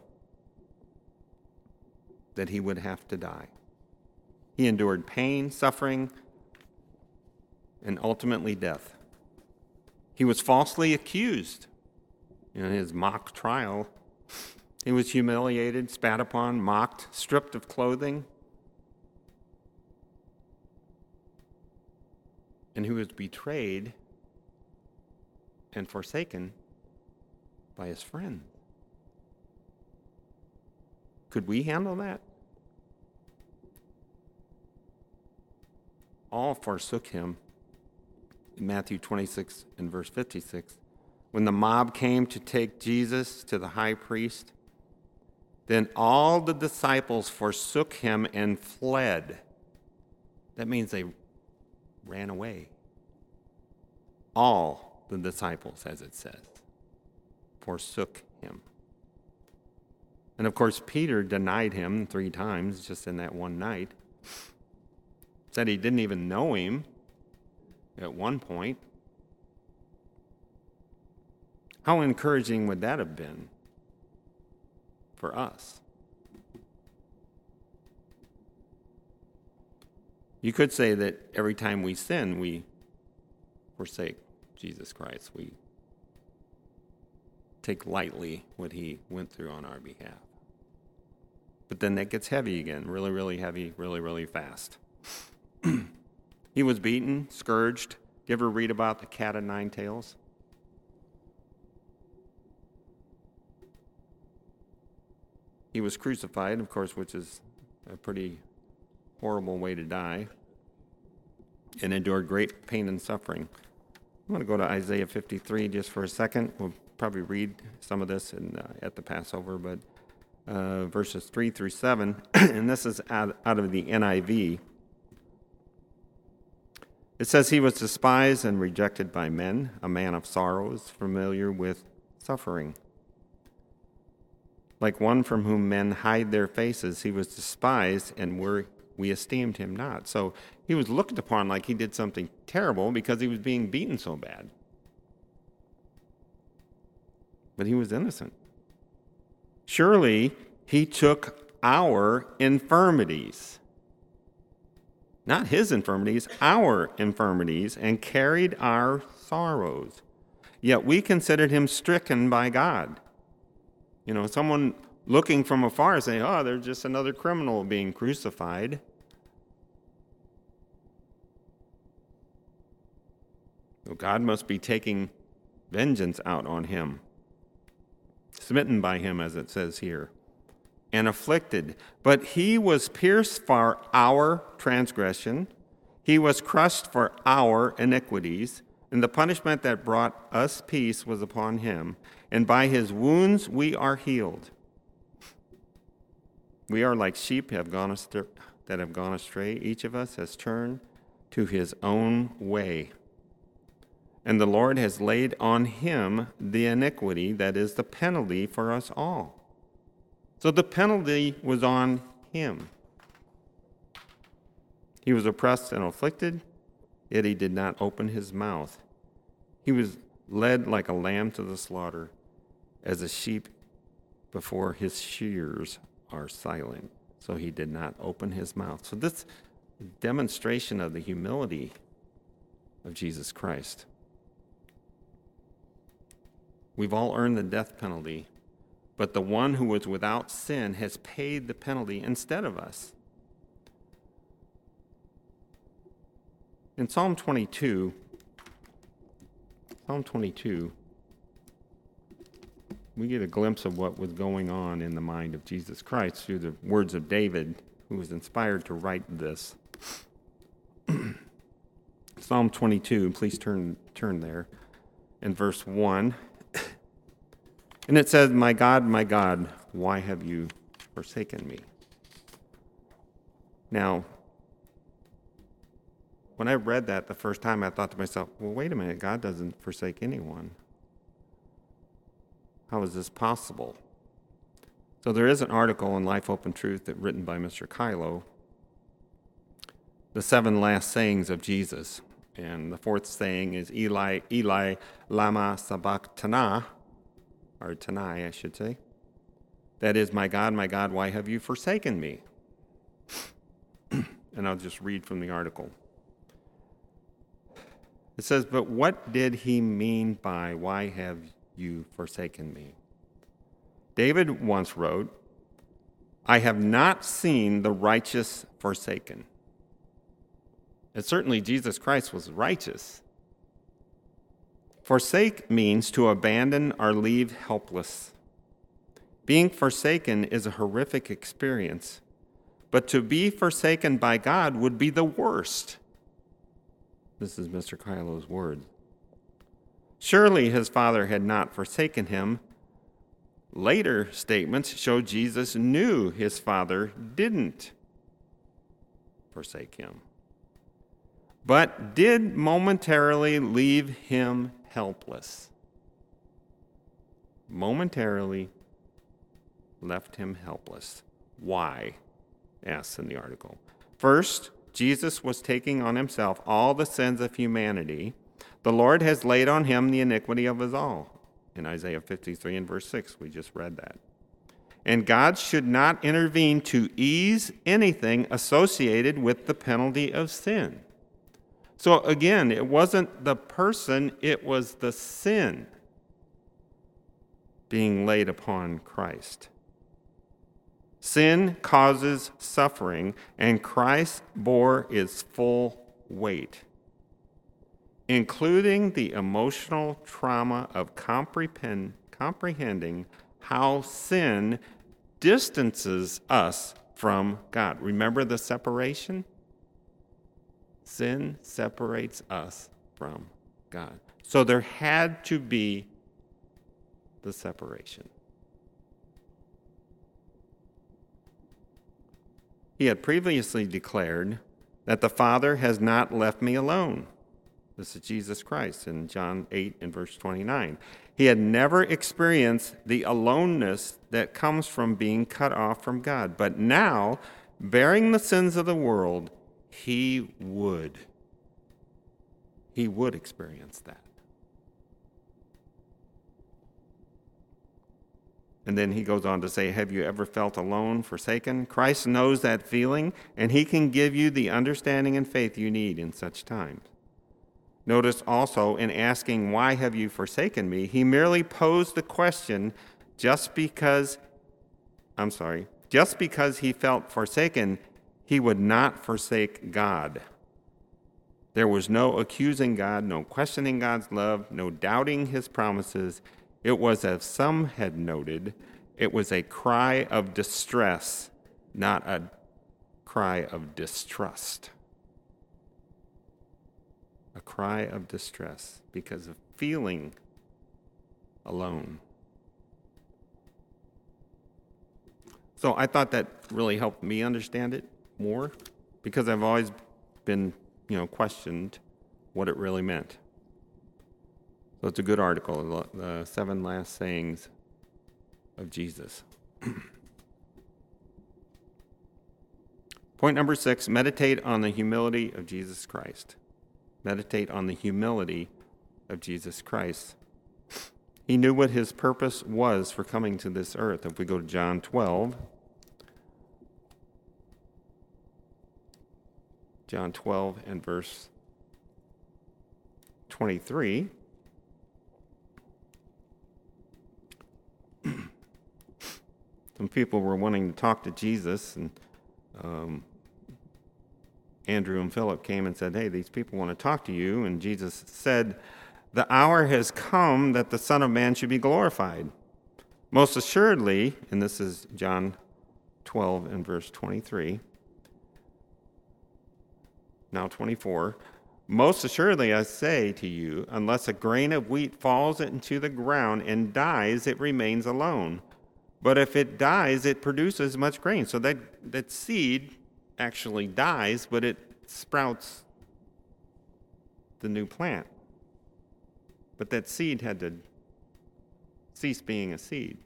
that he would have to die. He endured pain, suffering, and ultimately death. He was falsely accused in his mock trial. He was humiliated, spat upon, mocked, stripped of clothing. And he was betrayed and forsaken by his friend. Could we handle that? All forsook him. In Matthew twenty-six and verse fifty-six, when the mob came to take Jesus to the high priest, then all the disciples forsook him and fled. That means they ran away. All the disciples, as it says, forsook him. And of course, Peter denied him three times just in that one night. Said he didn't even know him at one point. How encouraging would that have been for us? You could say that every time we sin, we forsake Jesus Christ. We take lightly what he went through on our behalf. But then that gets heavy again, really, really heavy, really, really fast. He was beaten, scourged. You ever read about the cat o' nine tails? He was crucified, of course, which is a pretty horrible way to die, and endured great pain and suffering. I'm going to go to Isaiah fifty-three just for a second. We'll probably read some of this in, uh, at the Passover, but uh, verses three through seven, and this is out, out of the N I V. It says, he was despised and rejected by men, a man of sorrows, familiar with suffering. Like one from whom men hide their faces, he was despised, and we're, we esteemed him not. So he was looked upon like he did something terrible because he was being beaten so bad. But he was innocent. Surely he took our infirmities. Not his infirmities, our infirmities, and carried our sorrows. Yet we considered him stricken by God. You know, someone looking from afar saying, oh, there's just another criminal being crucified. So God must be taking vengeance out on him. Smitten by him, as it says here. And afflicted. But he was pierced for our transgression. He was crushed for our iniquities. And the punishment that brought us peace was upon him. And by his wounds we are healed. We are like sheep have gone astray, that have gone astray. Each of us has turned to his own way. And the Lord has laid on him the iniquity that is the penalty for us all. So the penalty was on him. He was oppressed and afflicted, yet he did not open his mouth. He was led like a lamb to the slaughter, as a sheep before his shears are silent. So he did not open his mouth. So this demonstration of the humility of Jesus Christ. We've all earned the death penalty, but the one who was without sin has paid the penalty instead of us. In Psalm twenty-two, Psalm twenty-two, we get a glimpse of what was going on in the mind of Jesus Christ through the words of David, who was inspired to write this. Psalm twenty-two, please turn turn there, in verse one. And it says, my God, my God, why have you forsaken me? Now, when I read that the first time, I thought to myself, well, wait a minute, God doesn't forsake anyone. How is this possible? So there is an article in Life, Hope, and Truth that written by Mister Kylo, The Seven Last Sayings of Jesus. And the fourth saying is, Eli, Eli, lama sabachthani, or Tanai, I should say. That is, my God, my God, why have you forsaken me? And I'll just read from the article. It says, but what did he mean by, why have you forsaken me? David once wrote, I have not seen the righteous forsaken. And certainly Jesus Christ was righteous. Forsake means to abandon or leave helpless. Being forsaken is a horrific experience, but to be forsaken by God would be the worst. This is Mister Kylo's word. Surely his Father had not forsaken him. Later statements show Jesus knew his Father didn't forsake him, but did momentarily leave him helpless. Momentarily left him helpless. Why? Asks in the article. First, Jesus was taking on himself all the sins of humanity. The Lord has laid on him the iniquity of us all. In Isaiah fifty-three and verse six, we just read that. And God should not intervene to ease anything associated with the penalty of sin. So again, it wasn't the person, it was the sin being laid upon Christ. Sin causes suffering, and Christ bore its full weight, including the emotional trauma of comprehend, comprehending how sin distances us from God. Remember the separation? Sin separates us from God. So there had to be the separation. He had previously declared that the Father has not left me alone. This is Jesus Christ in John eight and verse twenty-nine. He had never experienced the aloneness that comes from being cut off from God. But now, bearing the sins of the world, he would. He would experience that. And then he goes on to say, have you ever felt alone, forsaken? Christ knows that feeling, and he can give you the understanding and faith you need in such times. Notice also, in asking, why have you forsaken me, he merely posed the question just because, I'm sorry, just because he felt forsaken, he would not forsake God. There was no accusing God, no questioning God's love, no doubting his promises. It was, as some had noted, it was a cry of distress, not a cry of distrust. A cry of distress because of feeling alone. So I thought that really helped me understand it more, because I've always been, you know, questioned what it really meant. So it's a good article, the seven last sayings of Jesus. Point number six, meditate on the humility of Jesus Christ. Meditate on the humility of Jesus Christ. He knew what his purpose was for coming to this earth. If we go to John twelve, John twelve and verse twenty-three, some people were wanting to talk to Jesus, and um, Andrew and Philip came and said, hey, these people want to talk to you. And Jesus said, the hour has come that the Son of Man should be glorified. Most assuredly, and this is John twelve and verse twenty-three, now twenty-four, most assuredly I say to you, unless a grain of wheat falls into the ground and dies, it remains alone. But if it dies, it produces much grain. So that, that seed actually dies, but it sprouts the new plant. But that seed had to cease being a seed.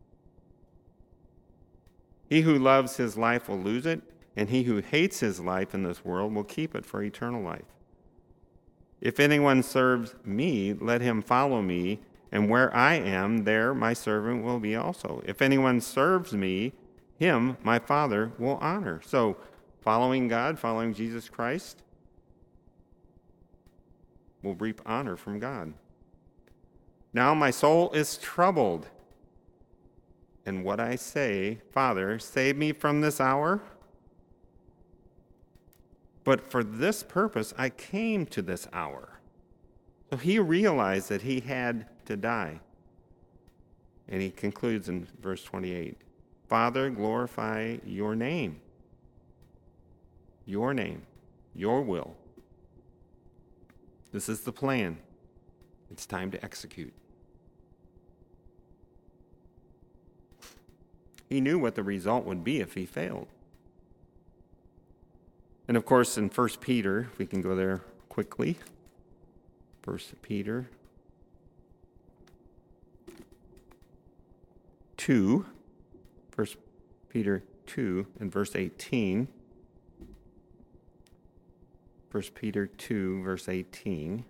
He who loves his life will lose it, and he who hates his life in this world will keep it for eternal life. If anyone serves me, let him follow me, and where I am, there my servant will be also. If anyone serves me, him my Father will honor. So, following God, following Jesus Christ, will reap honor from God. Now my soul is troubled. And what I say, Father, save me from this hour. But for this purpose I came to this hour. So he realized that he had to die. And he concludes in verse twenty-eight, Father, glorify your name. Your name, your will. This is the plan. It's time to execute. He knew what the result would be if he failed. And of course, in First Peter, if we can go there quickly. First Peter two, First Peter two and verse eighteen. First Peter two, verse eighteen.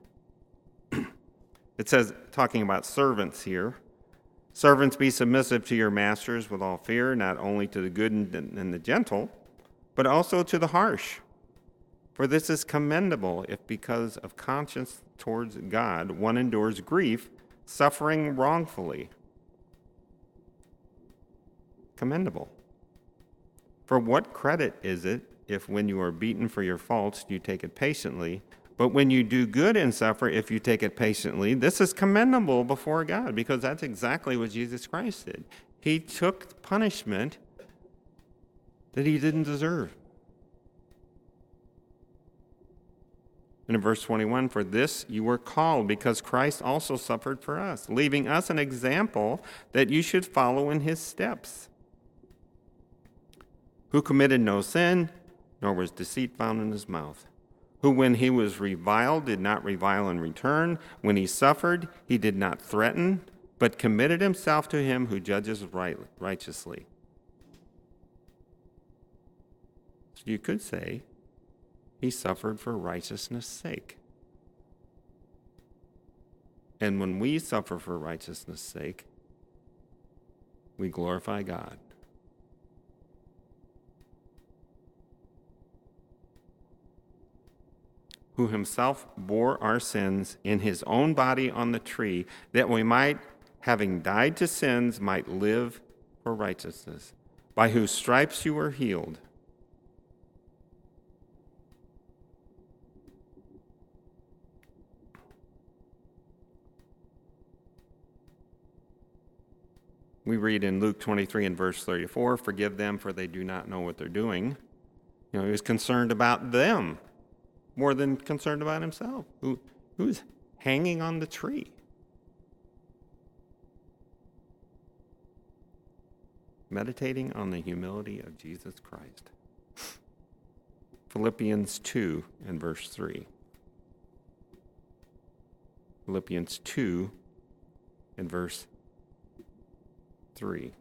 It says, talking about servants here, servants, be submissive to your masters with all fear, not only to the good and the gentle, but also to the harsh. For this is commendable if because of conscience towards God one endures grief, suffering wrongfully. Commendable. For what credit is it if when you are beaten for your faults you take it patiently? But when you do good and suffer, if you take it patiently, this is commendable before God, because that's exactly what Jesus Christ did. He took punishment that he didn't deserve. And in verse twenty-one, for this you were called, because Christ also suffered for us, leaving us an example that you should follow in his steps, who committed no sin, nor was deceit found in his mouth, who when he was reviled did not revile in return, when he suffered he did not threaten, but committed himself to him who judges right, righteously. So you could say he suffered for righteousness' sake. And when we suffer for righteousness' sake, we glorify God. Who himself bore our sins in his own body on the tree, that we might, having died to sins, might live for righteousness, by whose stripes you were healed. We read in Luke twenty-three and verse thirty-four, forgive them for they do not know what they're doing. You know, he was concerned about them more than concerned about himself. Who, who's hanging on the tree? Meditating on the humility of Jesus Christ. Philippians two and verse three. Philippians two and verse three.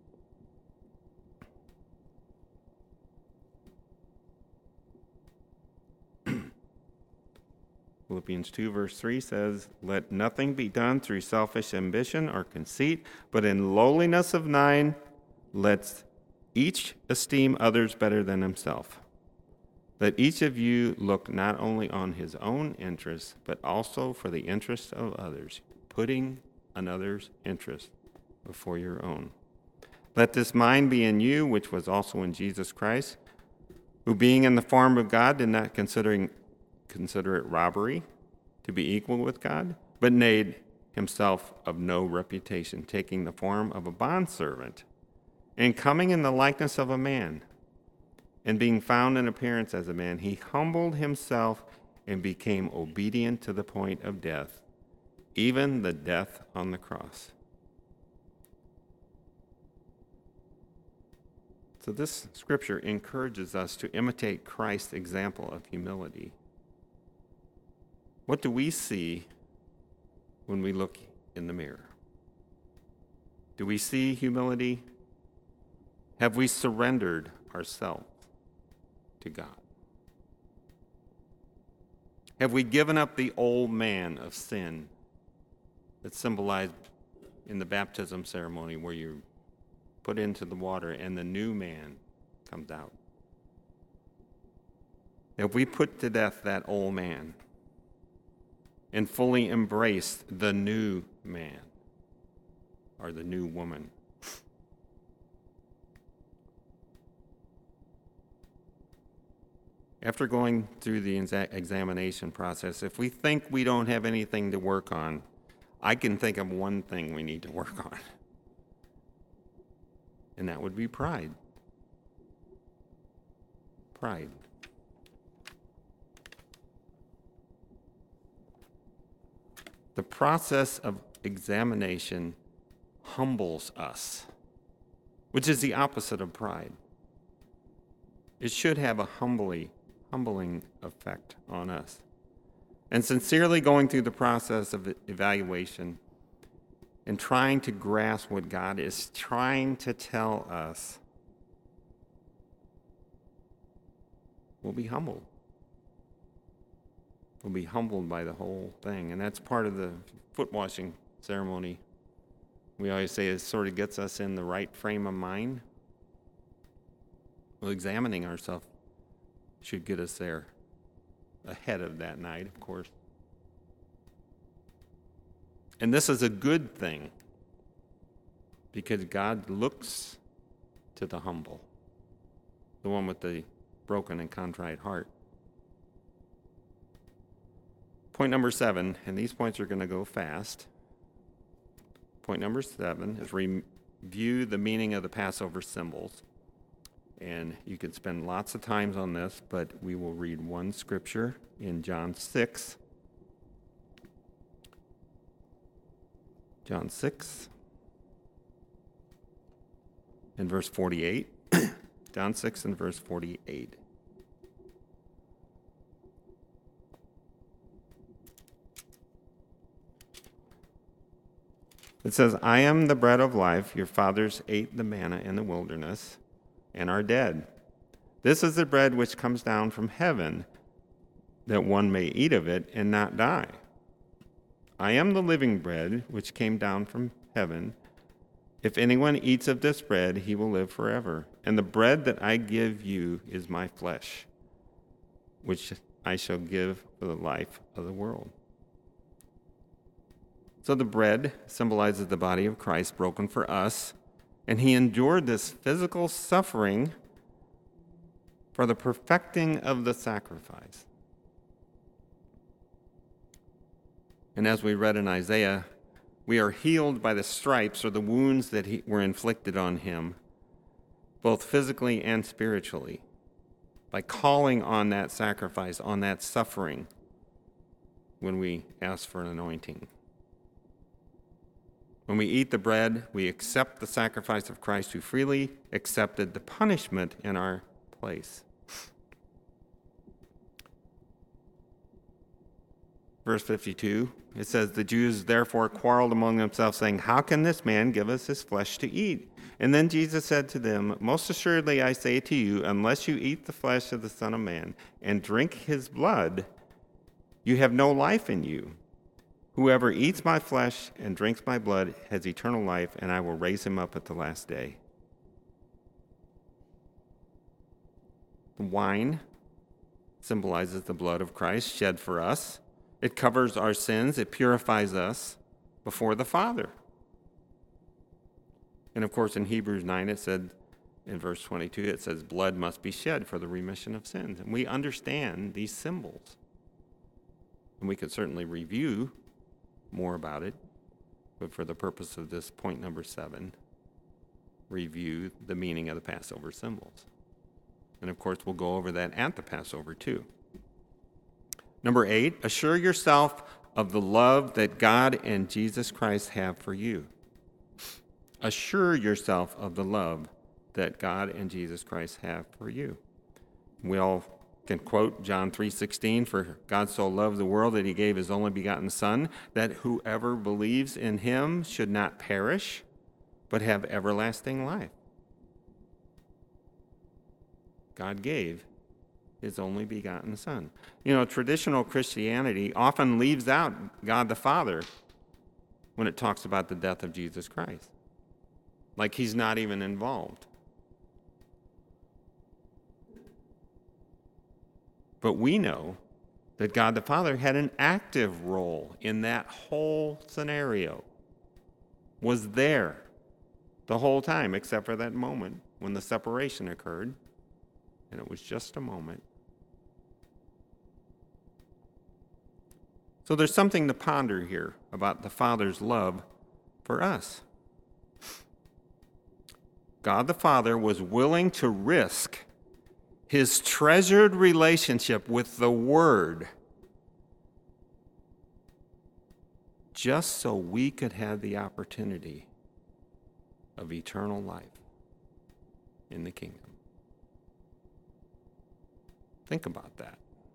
Philippians two, verse three says, let nothing be done through selfish ambition or conceit, but in lowliness of mind, let each esteem others better than himself. Let each of you look not only on his own interests, but also for the interests of others, putting another's interest before your own. Let this mind be in you, which was also in Jesus Christ, who being in the form of God did not considering consider it robbery to be equal with God, but made himself of no reputation, taking the form of a bondservant, and coming in the likeness of a man, and being found in appearance as a man, he humbled himself and became obedient to the point of death, even the death on the cross. So this scripture encourages us to imitate Christ's example of humility. What do we see when we look in the mirror? Do we see humility? Have we surrendered ourselves to God? Have we given up the old man of sin that's symbolized in the baptism ceremony where you're put into the water and the new man comes out? Have we put to death that old man and fully embraced the new man or the new woman? After going through the exa- examination process, if we think we don't have anything to work on, I can think of one thing we need to work on, and that would be pride. Pride. The process of examination humbles us, which is the opposite of pride. It should have a humbly, humbling effect on us. And sincerely going through the process of evaluation and trying to grasp what God is trying to tell us, we'll be humbled. We'll be humbled by the whole thing. And that's part of the foot washing ceremony. We always say it sort of gets us in the right frame of mind. Well, examining ourselves should get us there ahead of that night, of course. And this is a good thing because God looks to the humble, the one with the broken and contrite heart. Point number seven, and these points are going to go fast. Point number seven is review the meaning of the Passover symbols. And you could spend lots of times on this, but we will read one scripture in John six. John six and verse forty-eight. John six and verse forty-eight. It says, I am the bread of life. Your fathers ate the manna in the wilderness and are dead. This is the bread which comes down from heaven, that one may eat of it and not die. I am the living bread which came down from heaven. If anyone eats of this bread, he will live forever. And the bread that I give you is my flesh, which I shall give for the life of the world. So the bread symbolizes the body of Christ broken for us, and he endured this physical suffering for the perfecting of the sacrifice. And as we read in Isaiah, we are healed by the stripes or the wounds that he, were inflicted on him, both physically and spiritually, by calling on that sacrifice, on that suffering, when we ask for an anointing. When we eat the bread, we accept the sacrifice of Christ, who freely accepted the punishment in our place. Verse fifty-two, it says, the Jews therefore quarreled among themselves, saying, how can this man give us his flesh to eat? And then Jesus said to them, most assuredly I say to you, unless you eat the flesh of the Son of Man and drink his blood, you have no life in you. Whoever eats my flesh and drinks my blood has eternal life, and I will raise him up at the last day. The wine symbolizes the blood of Christ shed for us. It covers our sins. It purifies us before the Father. And of course, in Hebrews nine, it said, in verse twenty-two, it says, blood must be shed for the remission of sins. And we understand these symbols. And we could certainly review more about it, but for the purpose of this point number seven, review the meaning of the Passover symbols. And of course, we'll go over that at the Passover too. Number eight, assure yourself of the love that God and Jesus Christ have for you. Assure yourself of the love that God and Jesus Christ have for you. We all can quote John three sixteen, "For God so loved the world that he gave his only begotten Son, that whoever believes in him should not perish, but have everlasting life." God gave his only begotten Son. You know, traditional Christianity often leaves out God the Father when it talks about the death of Jesus Christ. Like he's not even involved. But we know that God the Father had an active role in that whole scenario, was there the whole time, except for that moment when the separation occurred, and it was just a moment. So there's something to ponder here about the Father's love for us. God the Father was willing to risk his treasured relationship with the Word just so we could have the opportunity of eternal life in the kingdom. Think about that.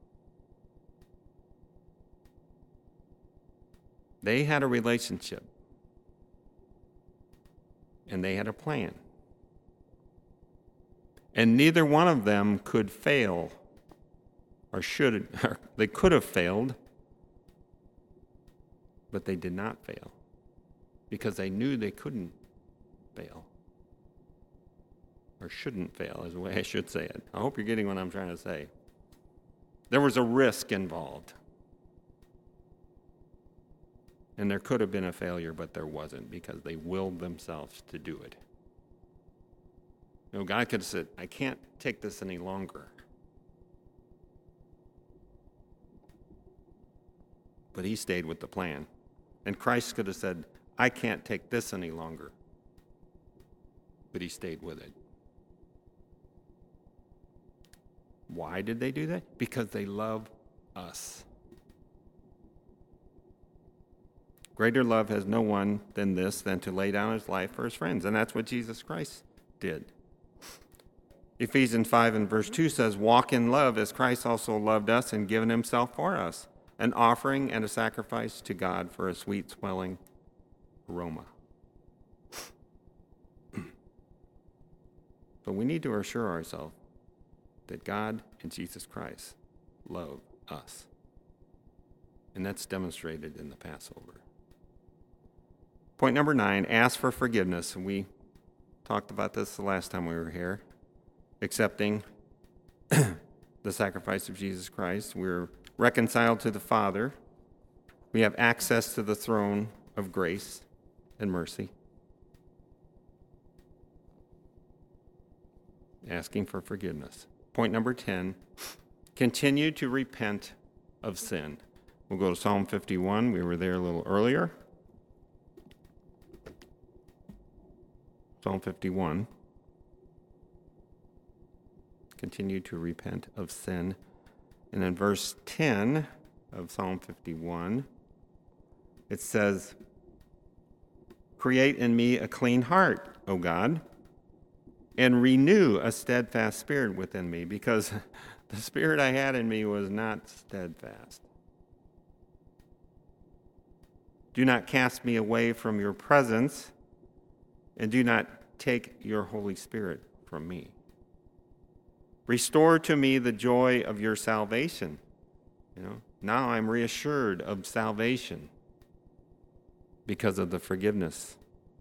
They had a relationship, and they had a plan. And neither one of them could fail, or should, or they could have failed, but they did not fail because they knew they couldn't fail, or shouldn't fail is the way I should say it. I hope you're getting what I'm trying to say. There was a risk involved. And there could have been a failure, but there wasn't because they willed themselves to do it. You know, God could have said, "I can't take this any longer." But he stayed with the plan. And Christ could have said, "I can't take this any longer." But he stayed with it. Why did they do that? Because they love us. Greater love has no one than this, than to lay down his life for his friends. And that's what Jesus Christ did. Ephesians five and verse two says, "Walk in love as Christ also loved us and given himself for us, an offering and a sacrifice to God for a sweet smelling aroma." But we need to assure ourselves that God and Jesus Christ love us. And that's demonstrated in the Passover. Point number nine, ask for forgiveness. We talked about this the last time we were here. Accepting the sacrifice of Jesus Christ. We're reconciled to the Father. We have access to the throne of grace and mercy. Asking for forgiveness. Point number ten, continue to repent of sin. We'll go to Psalm fifty-one. We were there a little earlier. Psalm fifty-one. Continue to repent of sin. And in verse ten of Psalm fifty-one, it says, "Create in me a clean heart, O God, and renew a steadfast spirit within me," because the spirit I had in me was not steadfast. "Do not cast me away from your presence, and do not take your Holy Spirit from me. Restore to me the joy of your salvation." You know, now I'm reassured of salvation because of the forgiveness.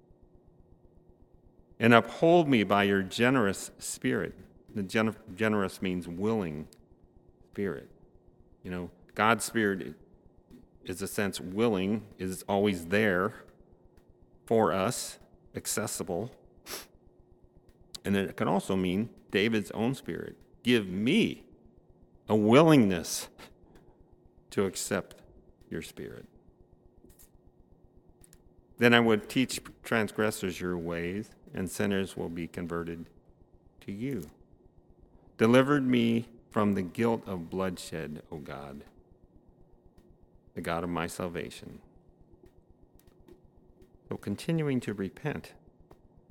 "And uphold me by your generous spirit." The gen- generous means willing spirit. You know, God's spirit is a sense willing, is always there for us, accessible. And it can also mean David's own spirit. Give me a willingness to accept your spirit. "Then I would teach transgressors your ways, and sinners will be converted to you. Delivered me from the guilt of bloodshed, O God, the God of my salvation." So continuing to repent.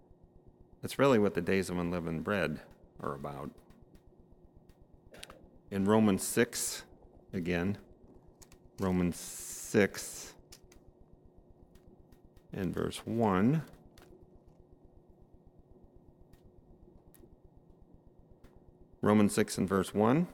That's really what the days of unleavened bread are about. in Romans six, again, Romans six and verse one. Romans six and verse one.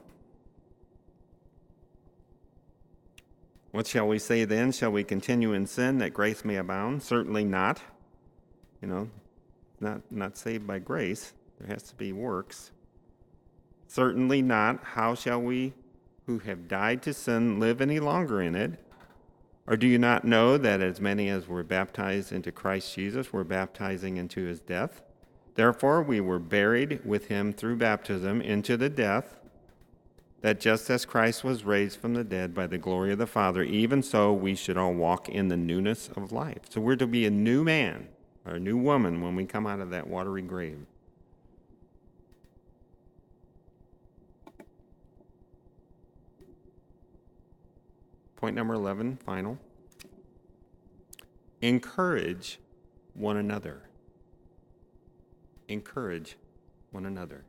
What shall we say then? Shall we continue in sin that grace may abound? Certainly not. You know, not, not saved by grace. There has to be works. Certainly not. How shall we who have died to sin live any longer in it? Or do you not know that as many as were baptized into Christ Jesus were baptizing into his death? Therefore we were buried with him through baptism into the death, that just as Christ was raised from the dead by the glory of the Father, even so we should all walk in the newness of life. So we're to be a new man or a new woman when we come out of that watery grave. Point number eleven, final. Encourage one another. Encourage one another.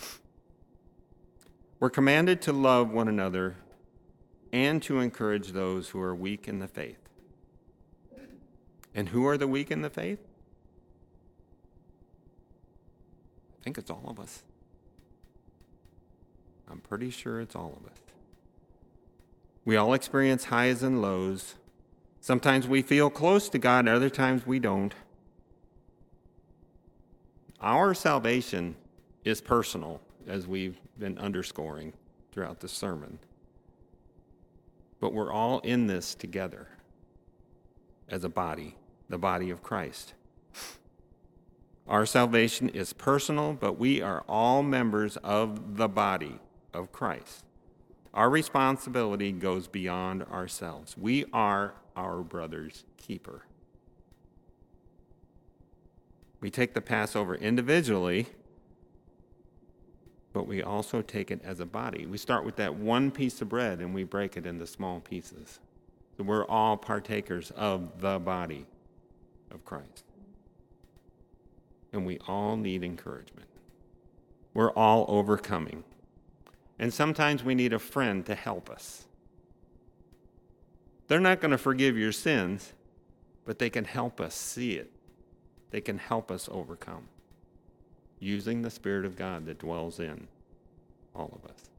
We're commanded to love one another and to encourage those who are weak in the faith. And who are the weak in the faith? I think it's all of us. I'm pretty sure it's all of us. We all experience highs and lows. Sometimes we feel close to God, other times we don't. Our salvation is personal, as we've been underscoring throughout the sermon. But we're all in this together as a body, the body of Christ. Our salvation is personal, but we are all members of the body of Christ. Our responsibility goes beyond ourselves. We are our brother's keeper. We take the Passover individually, but we also take it as a body. We start with that one piece of bread and we break it into small pieces. So we're all partakers of the body of Christ. And we all need encouragement. We're all overcoming. And sometimes we need a friend to help us. They're not going to forgive your sins, but they can help us see it. They can help us overcome using the Spirit of God that dwells in all of us.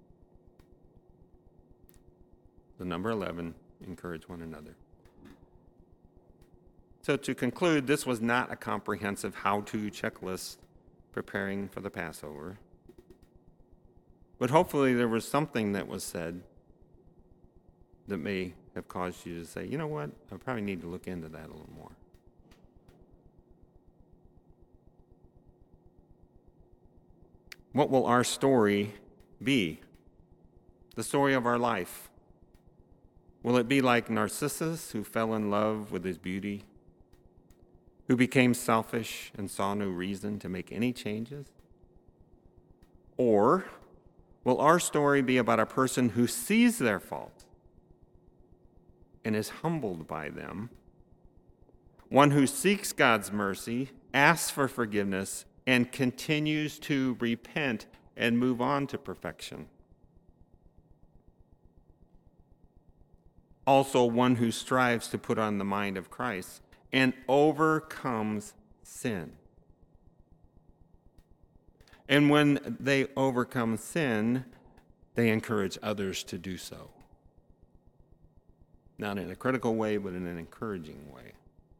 So number eleven, encourage one another. So to conclude, this was not a comprehensive how-to checklist preparing for the Passover. But hopefully there was something that was said that may have caused you to say, you know what, I probably need to look into that a little more. What will our story be? The story of our life. Will it be like Narcissus, who fell in love with his beauty, who became selfish and saw no reason to make any changes? Or will our story be about a person who sees their fault and is humbled by them, one who seeks God's mercy, asks for forgiveness, and continues to repent and move on to perfection? Also, one who strives to put on the mind of Christ and overcomes sin. And when they overcome sin, they encourage others to do so. Not in a critical way, but in an encouraging way.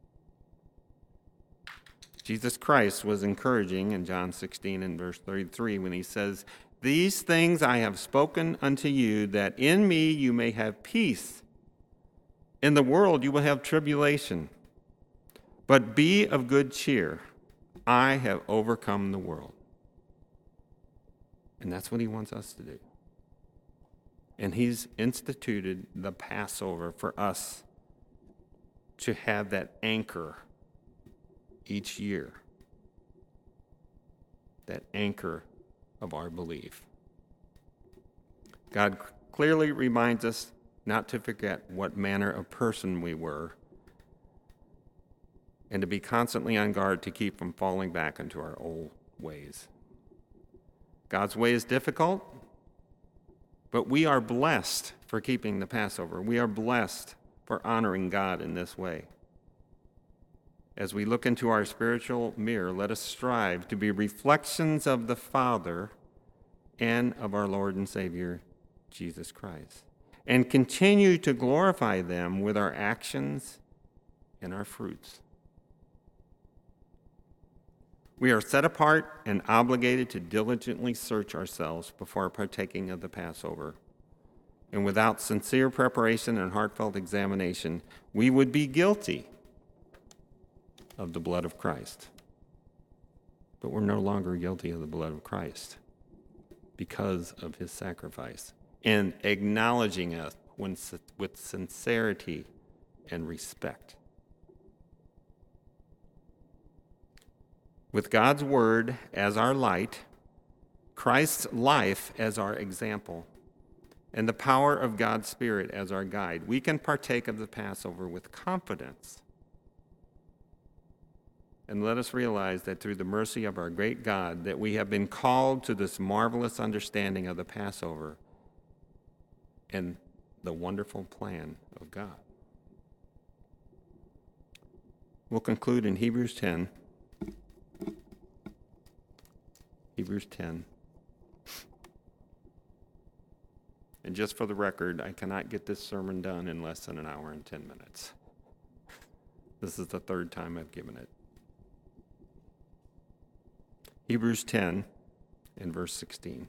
Jesus Christ was encouraging in John sixteen and verse thirty-three when he says, "These things I have spoken unto you, that in me you may have peace. In the world you will have tribulation. But be of good cheer. I have overcome the world." And that's what he wants us to do. And he's instituted the Passover for us to have that anchor each year. That anchor of our belief. God clearly reminds us not to forget what manner of person we were, and to be constantly on guard to keep from falling back into our old ways. God's way is difficult, But we are blessed for keeping the Passover. We are blessed for honoring God in this way. As we look into our spiritual mirror, let us strive to be reflections of the Father and of our Lord and Savior, Jesus Christ, and continue to glorify them with our actions and our fruits. We are set apart and obligated to diligently search ourselves before partaking of the Passover. And without sincere preparation and heartfelt examination, we would be guilty of the blood of Christ. But we're no longer guilty of the blood of Christ because of his sacrifice and acknowledging us when, with sincerity and respect. With God's word as our light, Christ's life as our example, and the power of God's Spirit as our guide, we can partake of the Passover with confidence. And let us realize that through the mercy of our great God, that we have been called to this marvelous understanding of the Passover and the wonderful plan of God. We'll conclude in Hebrews ten. Hebrews ten. And just for the record, I cannot get this sermon done in less than an hour and ten minutes. This is the third time I've given it. Hebrews ten and verse sixteen.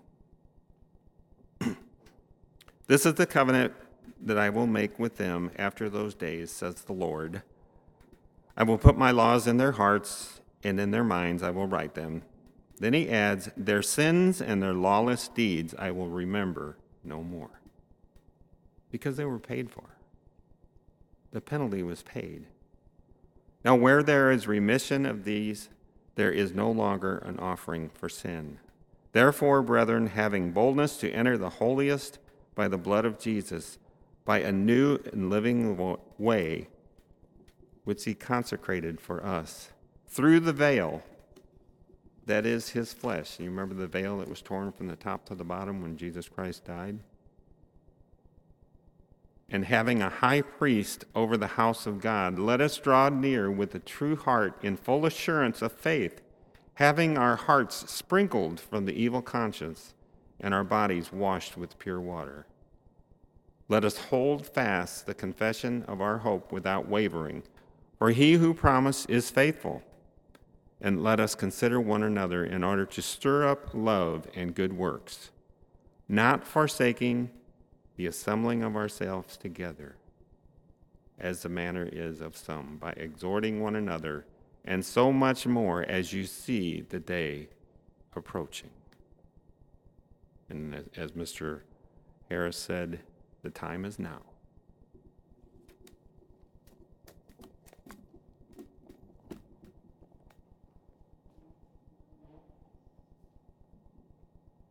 This is the covenant that I will make with them after those days, says the Lord. I will put my laws in their hearts, and in their minds I will write them. Then he adds, their sins and their lawless deeds I will remember no more. Because they were paid for. The penalty was paid. Now where there is remission of these, there is no longer an offering for sin. Therefore, brethren, having boldness to enter the holiest by the blood of Jesus, by a new and living way, which he consecrated for us, through the veil, that is his flesh. You remember the veil that was torn from the top to the bottom when Jesus Christ died? And having a high priest over the house of God, let us draw near with a true heart in full assurance of faith, having our hearts sprinkled from the evil conscience and our bodies washed with pure water. Let us hold fast the confession of our hope without wavering, for he who promised is faithful. And let us consider one another in order to stir up love and good works, not forsaking the assembling of ourselves together, as the manner is of some, by exhorting one another, and so much more as you see the day approaching. And as Mister Harris said, the time is now.